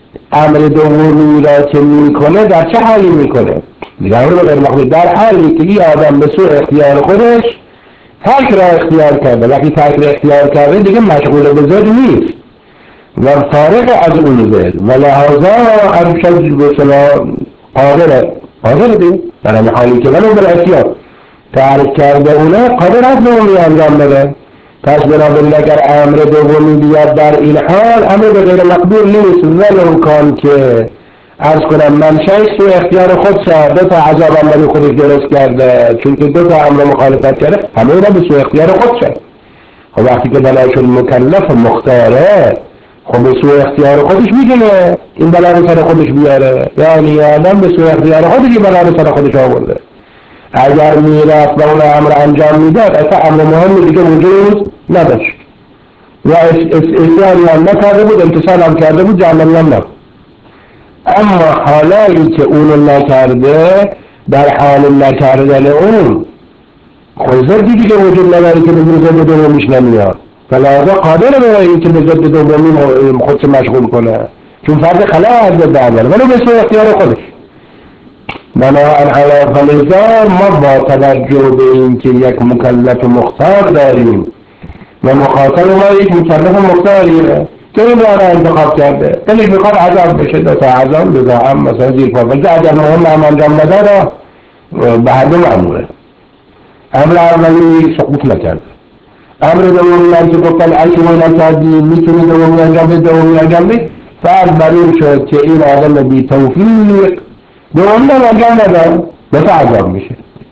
امر دومی را که میکنه در چه حالی میکنه؟ میگه امر غیر مقدور در حالی که این آدم به سوی اختیار خودش ترک را اختیار کرده وقتی ترک را اختیار کرده دیگه مشغول به زد نیست و فارغ از اون زد و لحاظا ارشد به صلاح قادره قادره دیم در همه حالی که ولو بالاختیار ترک کرده اونه قادر از دومی انجام بده. پس بنابراین اگر امر دومی بیاد در این حال امر به غیر مقدور نیست ولو کان که عرض کنم منشأش تو اختیار خود شد دو تا عذاب هم برای خودش درست کرده چون که دو تا امر مخالفت کرده همه اینا به سوی اختیار خود شد. خب وقتی که بلایشون مکلف مختاره خب به سوی اختیار خودش میگنه این بلا رو سر خودش بیاره یعنی آدم به سوی اختیار خودش این بلا رو سر خودش آورده. اگر میرفت و اون امر انجام میداد اصلا امر مهم دیگه وجود نداشت و اسیانی هم نکرده بود امتصال هم کرده بود جهنمی هم نبود. اما حالایی که اونو نکرده در حال نکردن اون خود دیگه وجود نداره که به ضد دومیش نمیاد فلذا قادر به این که به ضد دومی خودش مشغول کنه چون فرض خلا از ضد اول ولی به سوی اختیار خودش. بنابراین علی فلذا ما با توجه به این که یک مکلف مختار داریم و مخاطب ما یک مکلف مختاریه که این را انتخاب کرده دلش میخواد عذاب بشه دو تا عذاب دو تا هم مثلا زیر پا ولی اگر مهم هم انجام نداره به هر دو معموله. امر اولی سقوط نکرده امر دومی هم که گفتن اگه ما نکردیم میتونی دومی انجام بده دومی انجام بده فرض بر این شد که این آدم بی توفیق دومی هم انجام نداره دو تا عذاب میشه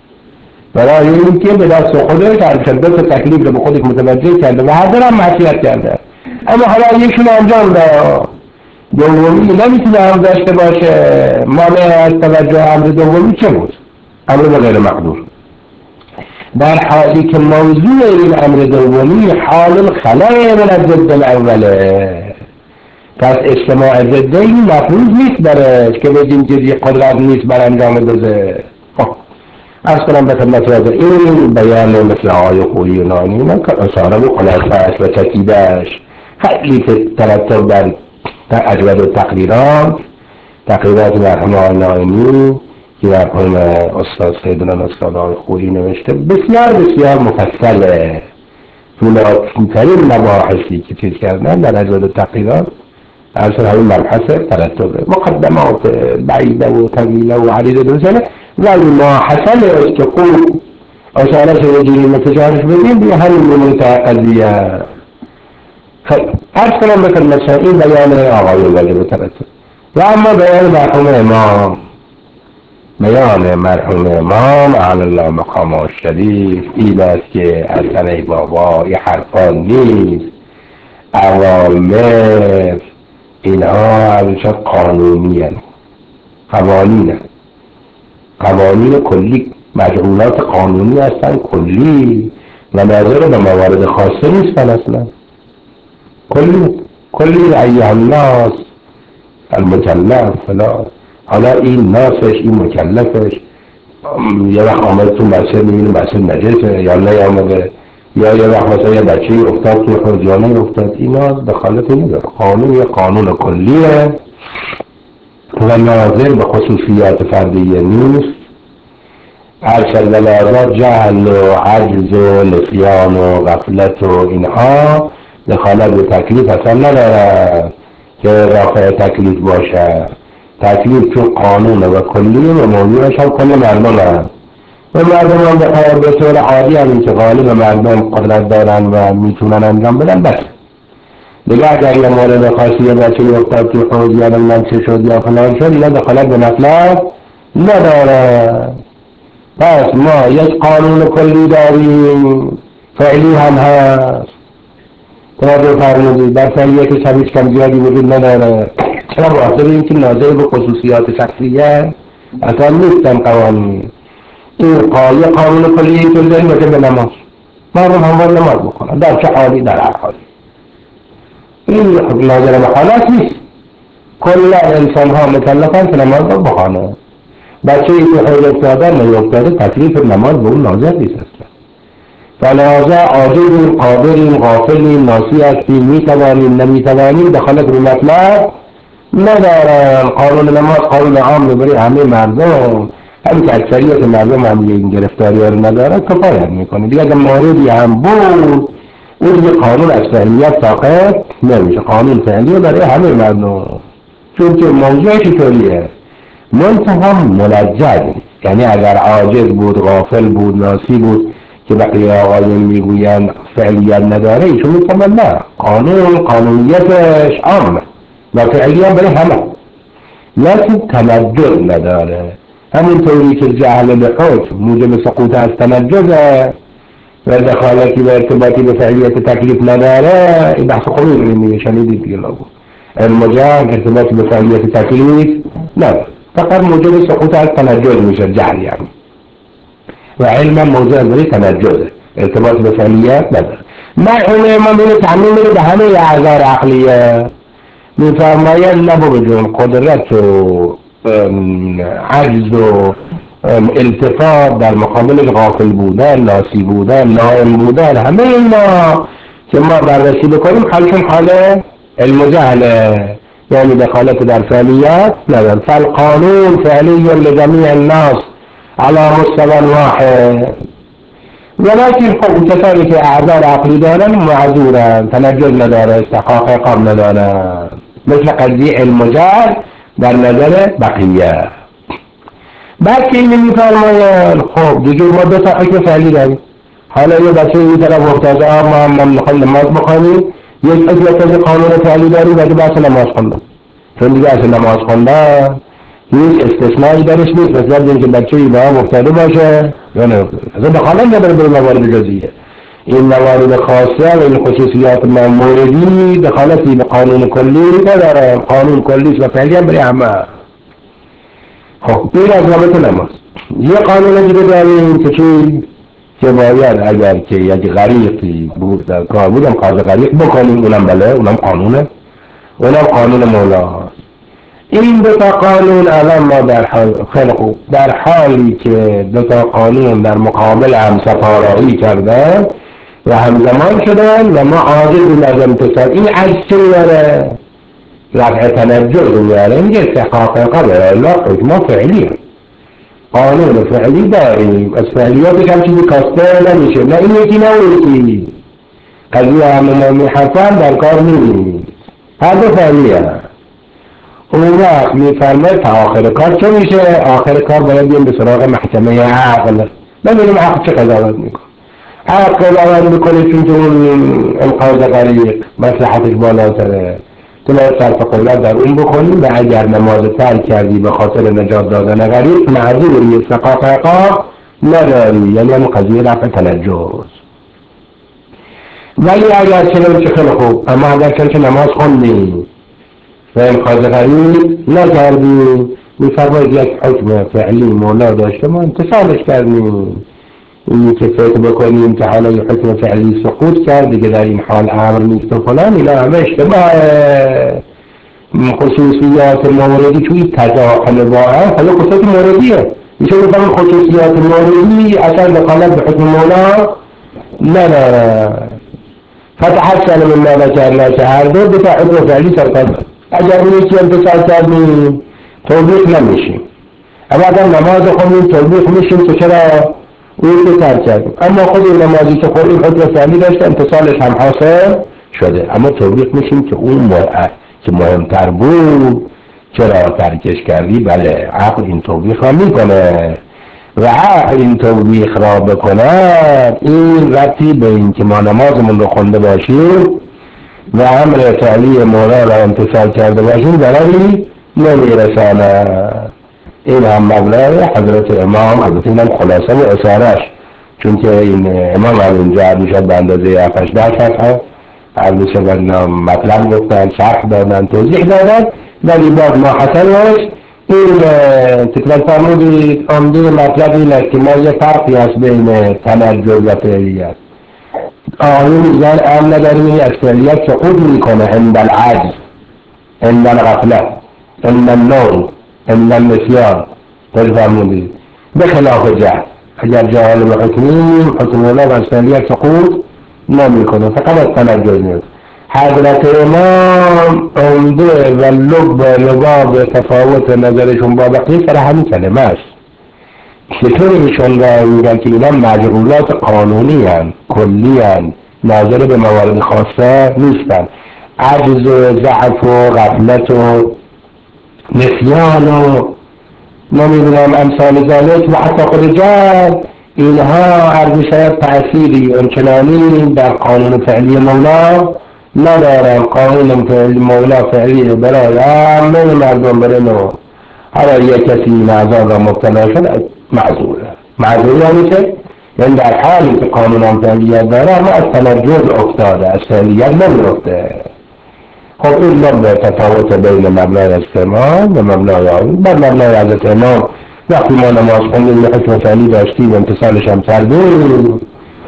برای این که به دست خودش شدت تکلیف رو به خودش متوجه کرده و هر دارم معصیت کرده اما حالا یکشون انجام داد دومی نمیتونه هم داشته باشه مانع از توجه امر دومی چه بود؟ امر به غیر مقدور. در حالی که موضوع این امر دومی حال الخلای من الضد الاوله. پس اجتماع ضدین مفروض نیست برش که بگیم جزی قدرت نیست بر انجام دوزه. از کنم به خدمت از این بیان مثل آقای خویی یونانی من که اشاره و خلاصه‌اش و تکیدش خیلی که ترتب در اجود و تقریرات تقریرات مرحوم آقای ناینی که مرحوم استاد سیدنا استاد آقای خویی نوشته بسیار بسیار مفصله. طولانی‌ترین مباحثی که چیز کردن در اجود و تقریرات اصلا همین مبحث ترتب مقدمات بعیده و طویله و عدیده دوزنه ولی ما حسنه که خوب اشاره شده متجارش بدیم بیا همین منطقه قضیه. خب عرض کنم بکن مثلا این بیان آقای واجب ترتب و اما بیان مرحوم امام بیان مرحوم امام علی الله مقامه الشریف این است که اصلا ای بابا این حرفان نیست. اوامر اینها همیشه قانونی هست، قوانین هست، قوانین کلی مجعولات قانونی هستن کلی و ناظر به موارد خاصه نیستن اصلا کلی کلی ایها الناس المکلف فلا. حالا این ناسش این مکلفش یه وقت آمد تو مسجد میبینه مسجد نجسه یا نه آمده یا یه وقت مثلا یه بچه افتاد توی خرجانه افتاد اینا دخالت نداره. قانون یه قانون کلیه و ناظر به خصوصیات فردیه نیست. هرچند لازم جهل و عجز و نسیان و غفلت و اینها دخالت به تکلیف اصلا نداره که رافع تکلیف باشه. تکلیف چون قانونه و کلیه و موضوعش هم کل مردم هست و مردم هم بخواهد به طور عادی هم که غالب مردم قدرت دارن و میتونن انجام بدن بس دیگه اگر یه مورد خاصی یه بچه افتاد توی حوض یا من چه شد یا فلان شد اینا دخالت به مطلب نداره. پس ما یک قانون کلی داریم فعلی هم هست توجه فرمودید در فعلیه که شبیش کم زیادی وجود نداره. چرا بخاطر اینکه ناظر به خصوصیات شخصیه اصلا نیستن قوانین. این قایه قانون کلی اینطور داریم باشه به نماز مردم هموار نماز بکنن در چه حالی در هر حالی. این ناظر به حالت نیست. کل انسان ها مکلفن که نماز رو بخوانه. بچه ای که حوض افتاده نیفتاده تکلیف نماز به اون ناظر نیست اصلا. فلازا عاجزیم قادریم غافلیم ناسی هستیم میتوانیم نمیتوانیم دخالت به مطلب ندارن. قانون نماز قانون عام رو برای همه مردم همین که اکثریت مردم هم این گرفتاری رو ندارن کفایت میکنه دیگه. اگر موردی هم بود اون دیگه قانون از فعلیت ساقط نمیشه. قانون فعلی برای همه مردم چون که موضوعش طوریه منتها ملجد یعنی اگر عاجز بود غافل بود ناسی بود که بقیه آقایون میگوین فعلیت نداره ایشون میتونن نه قانون قانونیتش عامه و فعلیت برای همه لیکن تنجز نداره. همینطوری که جهل به حکم موجب سقوط از تنجزه و دخالتی و ارتباطی به فعلیت تکلیف نداره. این بحث قانون میگه شنیدید دیگه لابد علم جهل ارتباطی به فعلیت تکلیف نداره فقط موجب سقوط از تنجز میشه جهل یعنی و علم موضوع از برای تنجزه ارتباط به فعلیت نداره. مرحوم امام اینو تعمیم میده به همه اعذار عقلیه میفرماید لبو بجون قدرت و عجز و التفات در مقابل غافل بودن ناسی بودن نائم بودن همه اینا که ما بررسی بکنیم حالشون حال علم و جهله یعنی دخالت در فعلیت نداره. فالقانون فعلی لجمیع الناس على مستوى واحد ولكن خب کسانی که اعذار عقلی دارن معذورن تنجز نداره استحقاق عقاب نداره مثل قضیه علم و جهل در نظر بقیه. بعد که اینو میفرماین خب دیگه ما دو تا حکم فعلی داریم. حالا یه بچه این طرف افتاده ما هم میخوایم نماز بخونیم یک حکمت از قانون فعلی داریم و دو بحث نماز خوندن چون دیگه اصل نماز خوندن هیچ استثنایی درش نیست مثل اینکه بچه ای با هم افتاده باشه یا نه اصلا دخالت نداره به موارد جزئیه. این موارد خاصه و این خصوصیات موردی دخالتی به قانون کلی نداره. قانون کلی و فعلی هم برای همه. خب این از رابط نماز. یه قانون دیگه داریم که چی که باید اگر که یک غریقی بود در کار بودم قاضی غریق بکنیم، اونم بله، اونم قانونه، اونم قانون مولاست. این دو تا قانون الان ما در حال خیلی خوب در حالی که دو تا قانون در مقابل هم سفارایی کردن و همزمان شدن و ما عاجزیم از امتصال. این عکس چه میاره؟ رفع تنجز میاره. میگه استحقاق قبل الله حکم فعلی، قانون فعلی داریم، از فعلیاتش هم چیزی کاسته نمیشه، نه این یکی نه اون یکی، قضیه همه میحفن در کار نیست، هر دو فعلی هم. اون وقت میفرماید تا آخر کار چه میشه؟ آخر کار باید بیم به سراغ محکمه عقل، ببینیم عقل چه قضاوت میکنه. عقل قضاوت میکنه چون که اون انقاذ غریق مصلحتش بالاتره، تو باید صرف قدرت در اون بکنی و اگر نماز ترک کردی به خاطر نجات دادن غریق معذوری، استحقاق عقاب نداری، یعنی همون قضیه رفع تنجز. ولی اگر چنین چه خیلی خوب، اما اگر چنین که نماز خوندی و انقاذ غریق نکردی، میفرماید یک حکم فعلی مولا داشته ما امتصالش کردیم. اینی که فکر بکنیم که حالا یه حکم فعلی سقوط کرد دیگه در این حال امر نیست و فلان، اینا همه اشتباه. خصوصیات موردی توی تضاحل واقعا حالا خصوصیات موردیه، میشه بکنم خصوصیات موردی اصلا دخالت به حکم مولا نداره. فتح سلم الله وکرنا که هر دو دو تا حکم فعلی سرکار، اگر اون یکی امتصال کردیم توبیخ نمیشیم، اما اگر نماز خوندیم توبیخ میشیم که چرا اون رو ترک کردیم. اما خود این نمازی که خود این حکم فعلی داشته امتصالش هم حاصل شده، اما توبیخ میشیم که اون مرعه که مهمتر بود چرا ترکش کردی. بله عقل این توبیخ را میکنه و عقل این توبیخ را بکنه، این ربطی به این که ما نمازمون رو خونده باشیم و امر فعلی مولا را امتصال کرده باشیم ضرری نمیرسانه. این هم مبلغ حضرت امام، حضرت اینم خلاصه و اصارش، چون که این امام هم اینجا عرض میشد به اندازه هفتش ده صفحه عرض میشد مطلب گفتن، شرح دادن، توضیح دادن، ولی باز ما حسنش این تکرار فرمودید عمده مطلب این است که ما یه فرقی هست بین تنجز و فعلیت. آقایون میگن هم نداریم این از فعلیت سقوط میکنه عند العجز، عند الغفلت، عند النوم، عند النسیان. فرمودید به خلاف جهل، اگر جاهل به حکمیم حکم الله و از فعلیت سقوط نمیکنه، فقط از تنجز میاد. حضرت امام عمده و لب لباب تفاوت نظرشون با بقیه سر همین کلمه است. چطور ایشون را میگن که اینا مجعولات قانونی هن، کلی هن، ناظر به موارد خاصه نیستن. عجز و ضعف و غفلت و نسیان و نمیدونم امثال ذالک و حتی خود جهل، اینها عرض شاید تأثیری اونچنانی در قانون فعلی مولا ندارن. قانون فعلی مولا فعلی برای همه مردم برای نو، هر یک کسی این اعضا را مبتلا شد معذوره. معذوری یعنی چه؟ یعنی در حالی که قانون هم فعلیت داره اما از تنجز افتاده، از فعلیت نمیفته. خب این لب تفاوت بین مبنای استعمال و مبنای آیین. بر مبنای حضرت امام وقتی ما نماز خوندیم یه حکم فعلی داشتیم امتصالش هم کردیم،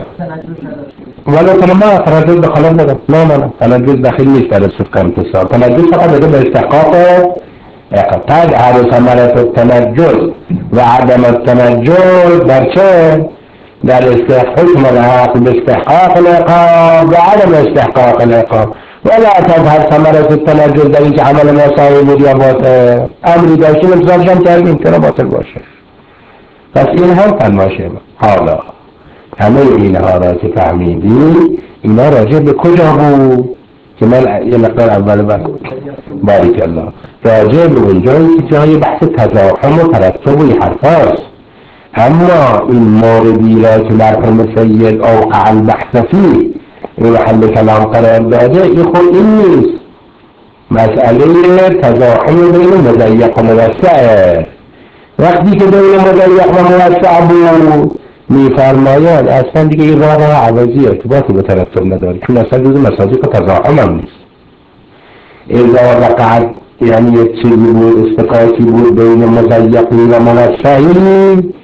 ولو ما تنجز دخالت ندارم. نه نه نه تنجز داخل نیست در صدق امتصال. تنجز فقط بده به استحقاق قد عدم ثمرة التنجز و عدم التنجز در چه؟ در استحقاق حکم العقل باستحقاق العقاب و عدم استحقاق العقاب. ولا تظهر ثمرة التنجز در اینکه عمل ما صحیح بود یا باطل، امری داشتیم امتصالش هم کردیم چرا باطل باشه. پس این هم تنماشه. حالا همه اینها را که فهمیدی، اینا راجع به کجا بود؟ که من یه مقدار اول بر باریک الله راجع به اونجایی که جای بحث تزاحم و ترتب و این حرف هست. اما این موردی را که مرحوم سید اوقع البحث فی این محل کلام قرار داده، این خود این نیست. مسئله تزاحم بین مضیق و موسعه. وقتی که بین مضیق و موسع بود میفرماید اصلا دیگه این راه راه عوضی ارتباطی به ترتب نداره، چون اصلا جز مصادیق تزاحم هم نیست. اذا وقعت یعنی یک چیزی بود، استقاطی بود بین مضیقی و موسعی،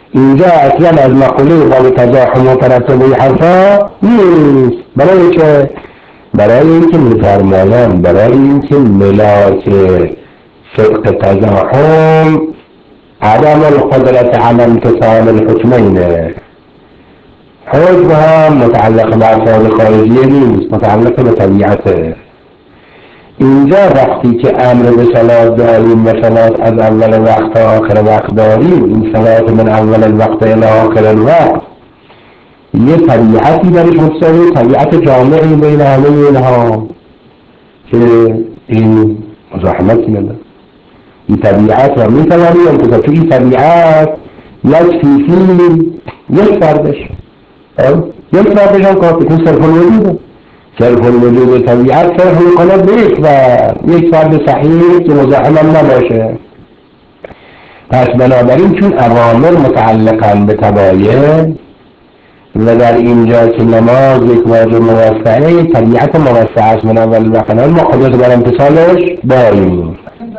اینجا اصلا از مقوله باب تزاحم و ترتبه حرفا نیست. برای که برای اینکه میفرمایند برای اینکه ملاک صدق تزاحم عدم القدرت على امتثال الحکمینه. حکم هم متعلق به افراد خارجیه نیست، متعلق به طبیعته. اینجا وقتی که امر به صلات داریم و صلات از اول وقت تا آخر وقت داریم، این صلات من اول الوقت الى آخر الوقت یه طبیعتی درش مستوی، طبیعت جامعی بین همه اینها که این مزاحمت نده. این طبیعت را میتوانیم انتظار که این طبیعت یک فیفی یک فردش یک فردش هم کافی که صرف الوجوده. صرف الوجود طبیعت صرف میکنه به یک و یک فرد صحیح که مزاحم نباشه. پس بنابراین چون اوامر متعلقاً به طبایع و در اینجا که نماز یک واجب موسعه، طبیعت موسعه است من اول وقت ما قدرت بر امتصالش داریم.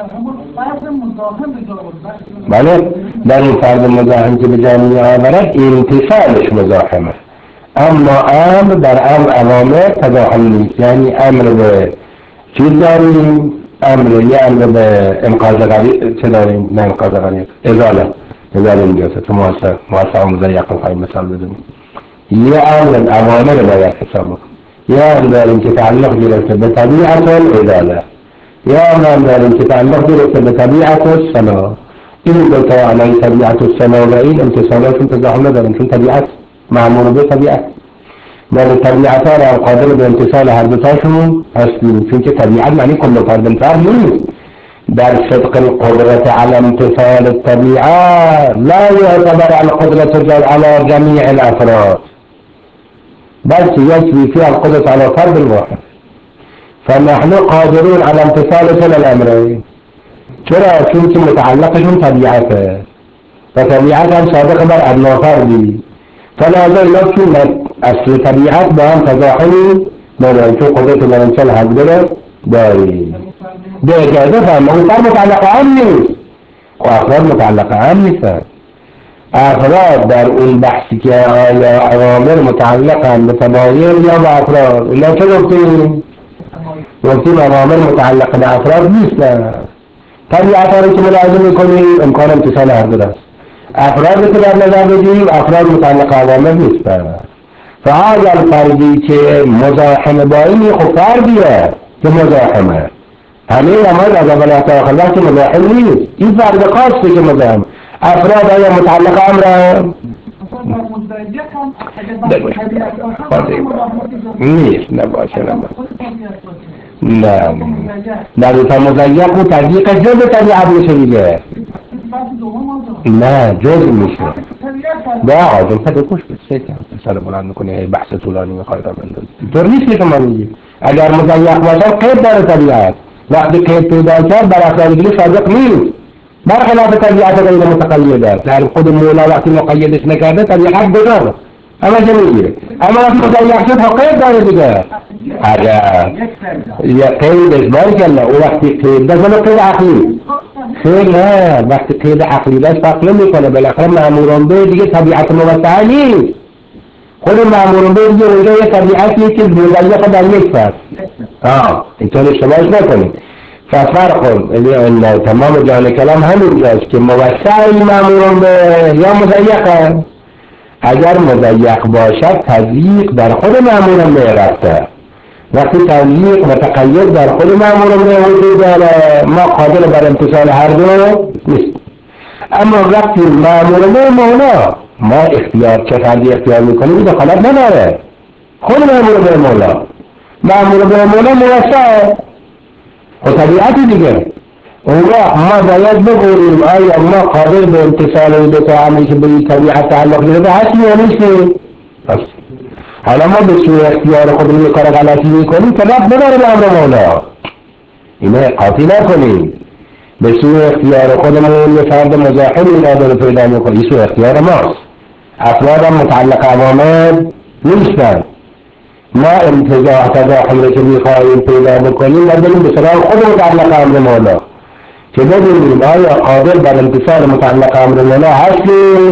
بله در این فرد مزاحم که به جامعه آورد امتصالش مزاحمه، اما امر در امر اوامر تزاحم نیست. یعنی امر به چیز داریم، امر یه امر به انقاذ غریب چه داریم؟ نه انقاذ غریب ازاله ازاله اینجاست تو موسع موسع مزیق خواهیم مثال بزنیم. یه امر اوامر باید حساب بکن. یه امر داریم که تعلق گرفته به طبیعت الازاله، یه امر داریم که تعلق گرفته به طبیعت الصلاة. این دو تا علی طبیعت الصلاة و این امتصالاتون تزاحم ندارن چون طبیعت معمول به طبیعت ولی طبیعت ها را قادر به امتصال هر دوتاشون هستیم، چون که طبیعت معنی کل فرد فرد نیست. در صدق القدرت على امتصال الطبيعة لا يعتبر القدرة على جميع الافراد بل يجري فيها القدرة على فرد واحد. فنحن قادرون على امتصال كل الامرين. چرا؟ چون که متعلقشون طبیعته و طبیعت هم صادق بر ادنا فردی، فلذا اینا چون اصل طبیعت با هم تزاحمی ندارن، چون قدرت بر امتصال حق داره داریم. به اجازه فرمایید متعلق هم نیست و افراد متعلق هم نیستن. افراد در اون بحثی که آیا اوامر متعلقن به طبایع یا به افراد، اونا چه گفتیم؟ گفتیم اوامر متعلق به افراد نیستن. طبیعت ها رو که ملاحظه میکنیم امکان امتصال هر دو است. افراد که در نظر بگیریم افراد متعلق اوامر نیستن. فاگر فردی که مزاحم با این خب فردیه که مزاحمه، همه نماز از اول تا آخر وقت مزاحم نیست، این فرد خاصه که مزاحم. افراد آیا متعلق امر نیست؟ نباشه نه نه در مزیق و تضییق جز طبیعت میشه دیگه. نه جز میشه. نه آدم پده کش بسید سال بلند میکنه بحث طولانی میخوای را بندازی دور نیست که شما میگی. اگر مزیق باشد قید داره طبیعت، وقتی قید پیدا کرد بر افراد دیگه صادق نیست، برخلاف طبیعت غیر متقید است. در خود مولا وقتی مقیدش نکرده طبیعت گذاره اما چه میگیره، اما وقتی مزیق شد قید داره دیگه. اگر یا قیدش بارک الله او وقتی قید داشت ولی قید عقلی خیلی نه، وقتی قید عقلی داشت فرق نمیکنه، بالاخره مأموران به دیگه طبیعت موسعه نیست. خود مأموران به دیگه اونجا یه طبیعتیه که مزیق در یک فرد آه اینطور اشتباهش نکنید. ففرق تمام جان کلام همینجاست که موسعی مأموران به یا مزیقه. اگر مزیق باشد تضییق در خود مأموران به رفته، وقتی تضییق و تقید در خود مأموران به وجود داره ما قادر بر امتصال هر دو نیست. اما وقتی مأموران به مولا ما اختیار چه فردی اختیار میکنیم دخالت نداره، خود مأموران به مولا مأموران به مولا موسعه و طبیعتی دیگه. اون وقت ما باید بگوییم آیا ما قادر به امتصال دو تا عملی که به این طبیعت تعلق داره هستی یا نیستیم؟ هست. حالا ما به سوی اختیار خودمون یک کار غلطی میکنیم که رب ببره به امر مولا، اینه قاطی نکنیم. به سوی اختیار خودمون یه فرد مزاحم را داره پیدا میکنیم، این سوی اختیار ماست. افراد هم متعلق اوامر نیستن. ما انتظار تزاحم که میخواهیم پیدا بکنیم و بریم به سراغ خود متعلق امر مولا که ببینیم آیا قادر بر امتصال متعلق امر مولا هستیم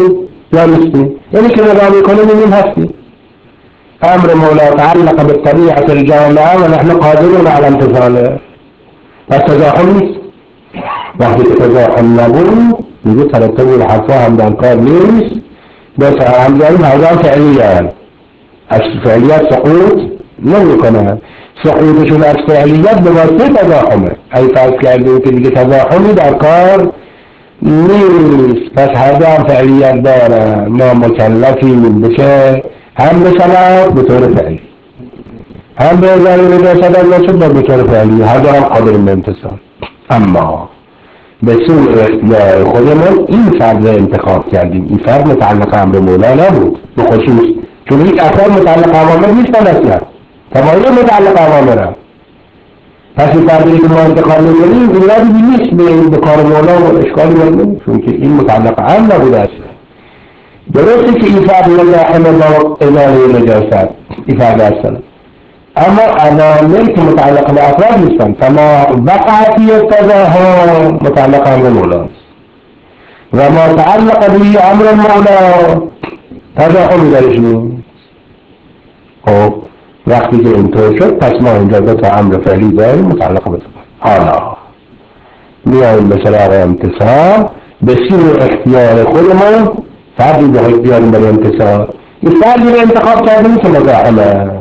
یا نیستی؟ یعنی که نگاه میکنه میبینیم هستی. امر مولا تعلق بالطبيعة الجامعة ونحن قادرون على امتثاله. پس تزاحم نیست. وقتی که تزاحم نبود میگه ترتب الحرفا هم در کار نیست. بس همزاریم هزار فعلیت از فعلیت سقوط نمی کنن. سقوطشون از فعلیت به واسطه تزاحمه. ای فرض کردیم که دیگه تزاحمی در کار نیست، پس هر هم فعلیت داره. ما مکلفیم بشه هم به صلاح به طور فعلی، هم به ازاری به صدر نشد به طور فعلی، هر هم قادریم به امتصال. اما به سوء اختیار خودمون این فرد انتخاب کردیم. این فرد متعلق امر مولا نبود به خصوص، چون هیچ اثر متعلق عوامر نیستن اصلا، تمایل متعلق عوامر هم. پس این فردی که ما انتخاب میکنیم این رابطی نیست به کار مولا و اشکالی نمید، چون که این متعلق هم نبود اصلا. درسته که این فرد مزاحم با ازاله نجاست، این فرد اصلا، اما عوامل که متعلق به افراد نیستن. فما وقعتی التزاحم متعلق امر مولاست و ما تعلق به امر مولا تزاحمی درش نیست. خب وقتی که اینطور شد پس ما اینجا دو تا امر فعلی داریم متعلق به حالا میاییم به سراغ امتصال. به سوی اختیار خودمون فردی به اختیاریم برای امتصال. این فردی رو انتخاب کردیم که مزاحمه.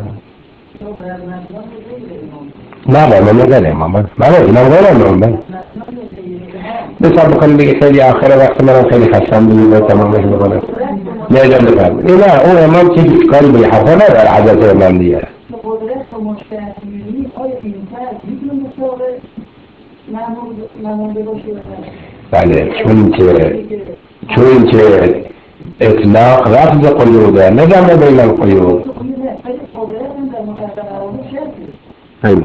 نه نه من نگره امام من اینم غیر امام من بسا بکنم دیگه خیلی آخر وقت منم خیلی خستم دیگه با تمامش بکنم نه جان بفرم این نه اون امام که هیچ کاری به حرفا نداره حضرت امام دیگه
قدرت و مشتهدینی آیا این فرد میتونه نمونده باشه؟
بله چون که چون که اطلاق رفض قیوده نگم بین القیود این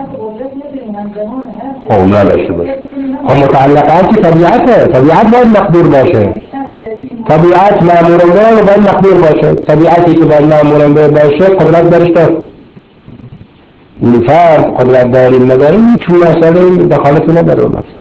او نداشته باشه. خب متعلقات طبیعته، طبیعت باید مقدور باشه، طبیعت مأمورنده باید مقدور باشه. طبیعتی که باید مأمورنده باشه قدرت درش داشت. این فرد قدرت داریم نداریم چون مسئله دخالتی نداره اون اصلا.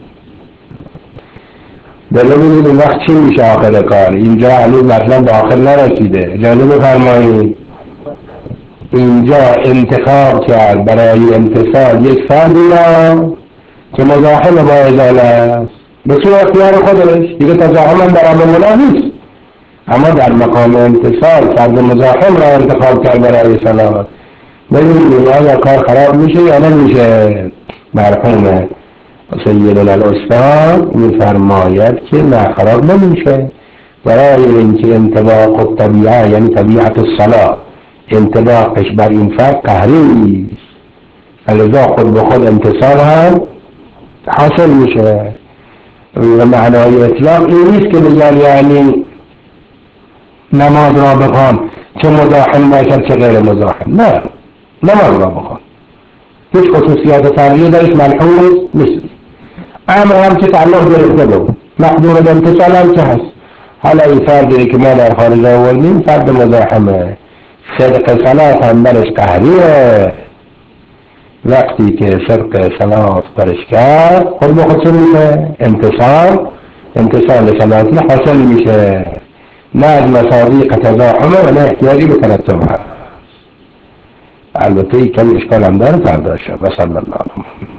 بله ببینید این وقت چی میشه آخر کار؟ اینجا هنوز مثلا به آخر نرسیده. اجازه بفرمایید اینجا انتخاب کرد برای امتصال یک فردی را که مزاحم با ازاله است به سوی اختیار خودش. دیگه تزاحم هم در امر مولا نیست، اما در مقام امتصال فرد مزاحم را انتخاب کرد برای صلاح. ببینید آیا کار خراب میشه یا نمیشه؟ مرحوم سیدنا الاستاد میفرماید که نه خراب نمیشه، برای اینکه انطباق الطبیعه یعنی طبیعت الصلاح انطباقش بر این فرد قهری است، لذا خود به خود امتصال هم حاصل میشه. و معنای اطلاق این نیست که بگن یعنی نماز را بخوان چه مزاحم باشد چه غیر مزاحم، نه نماز را بخوان هیچ خصوصیات فرعی درش ملحوظ نیست. امر هم که تعلق گرفته بود مقدور الامتصال هم که هست. حالا این فردی که ما در خارج آوردیم فرد مزاحمه، صدق صلاة هم برش قهریه. وقتی که صدق صلاة برش کرد خود به خود میشه امتصال، امتصال صلاة حاصل میشه، نه از مصادیق تزاحمه و نه احتیاجی به ترتب هست. البته کمی اشکال هم داره پرداشته. و صلی الله علیه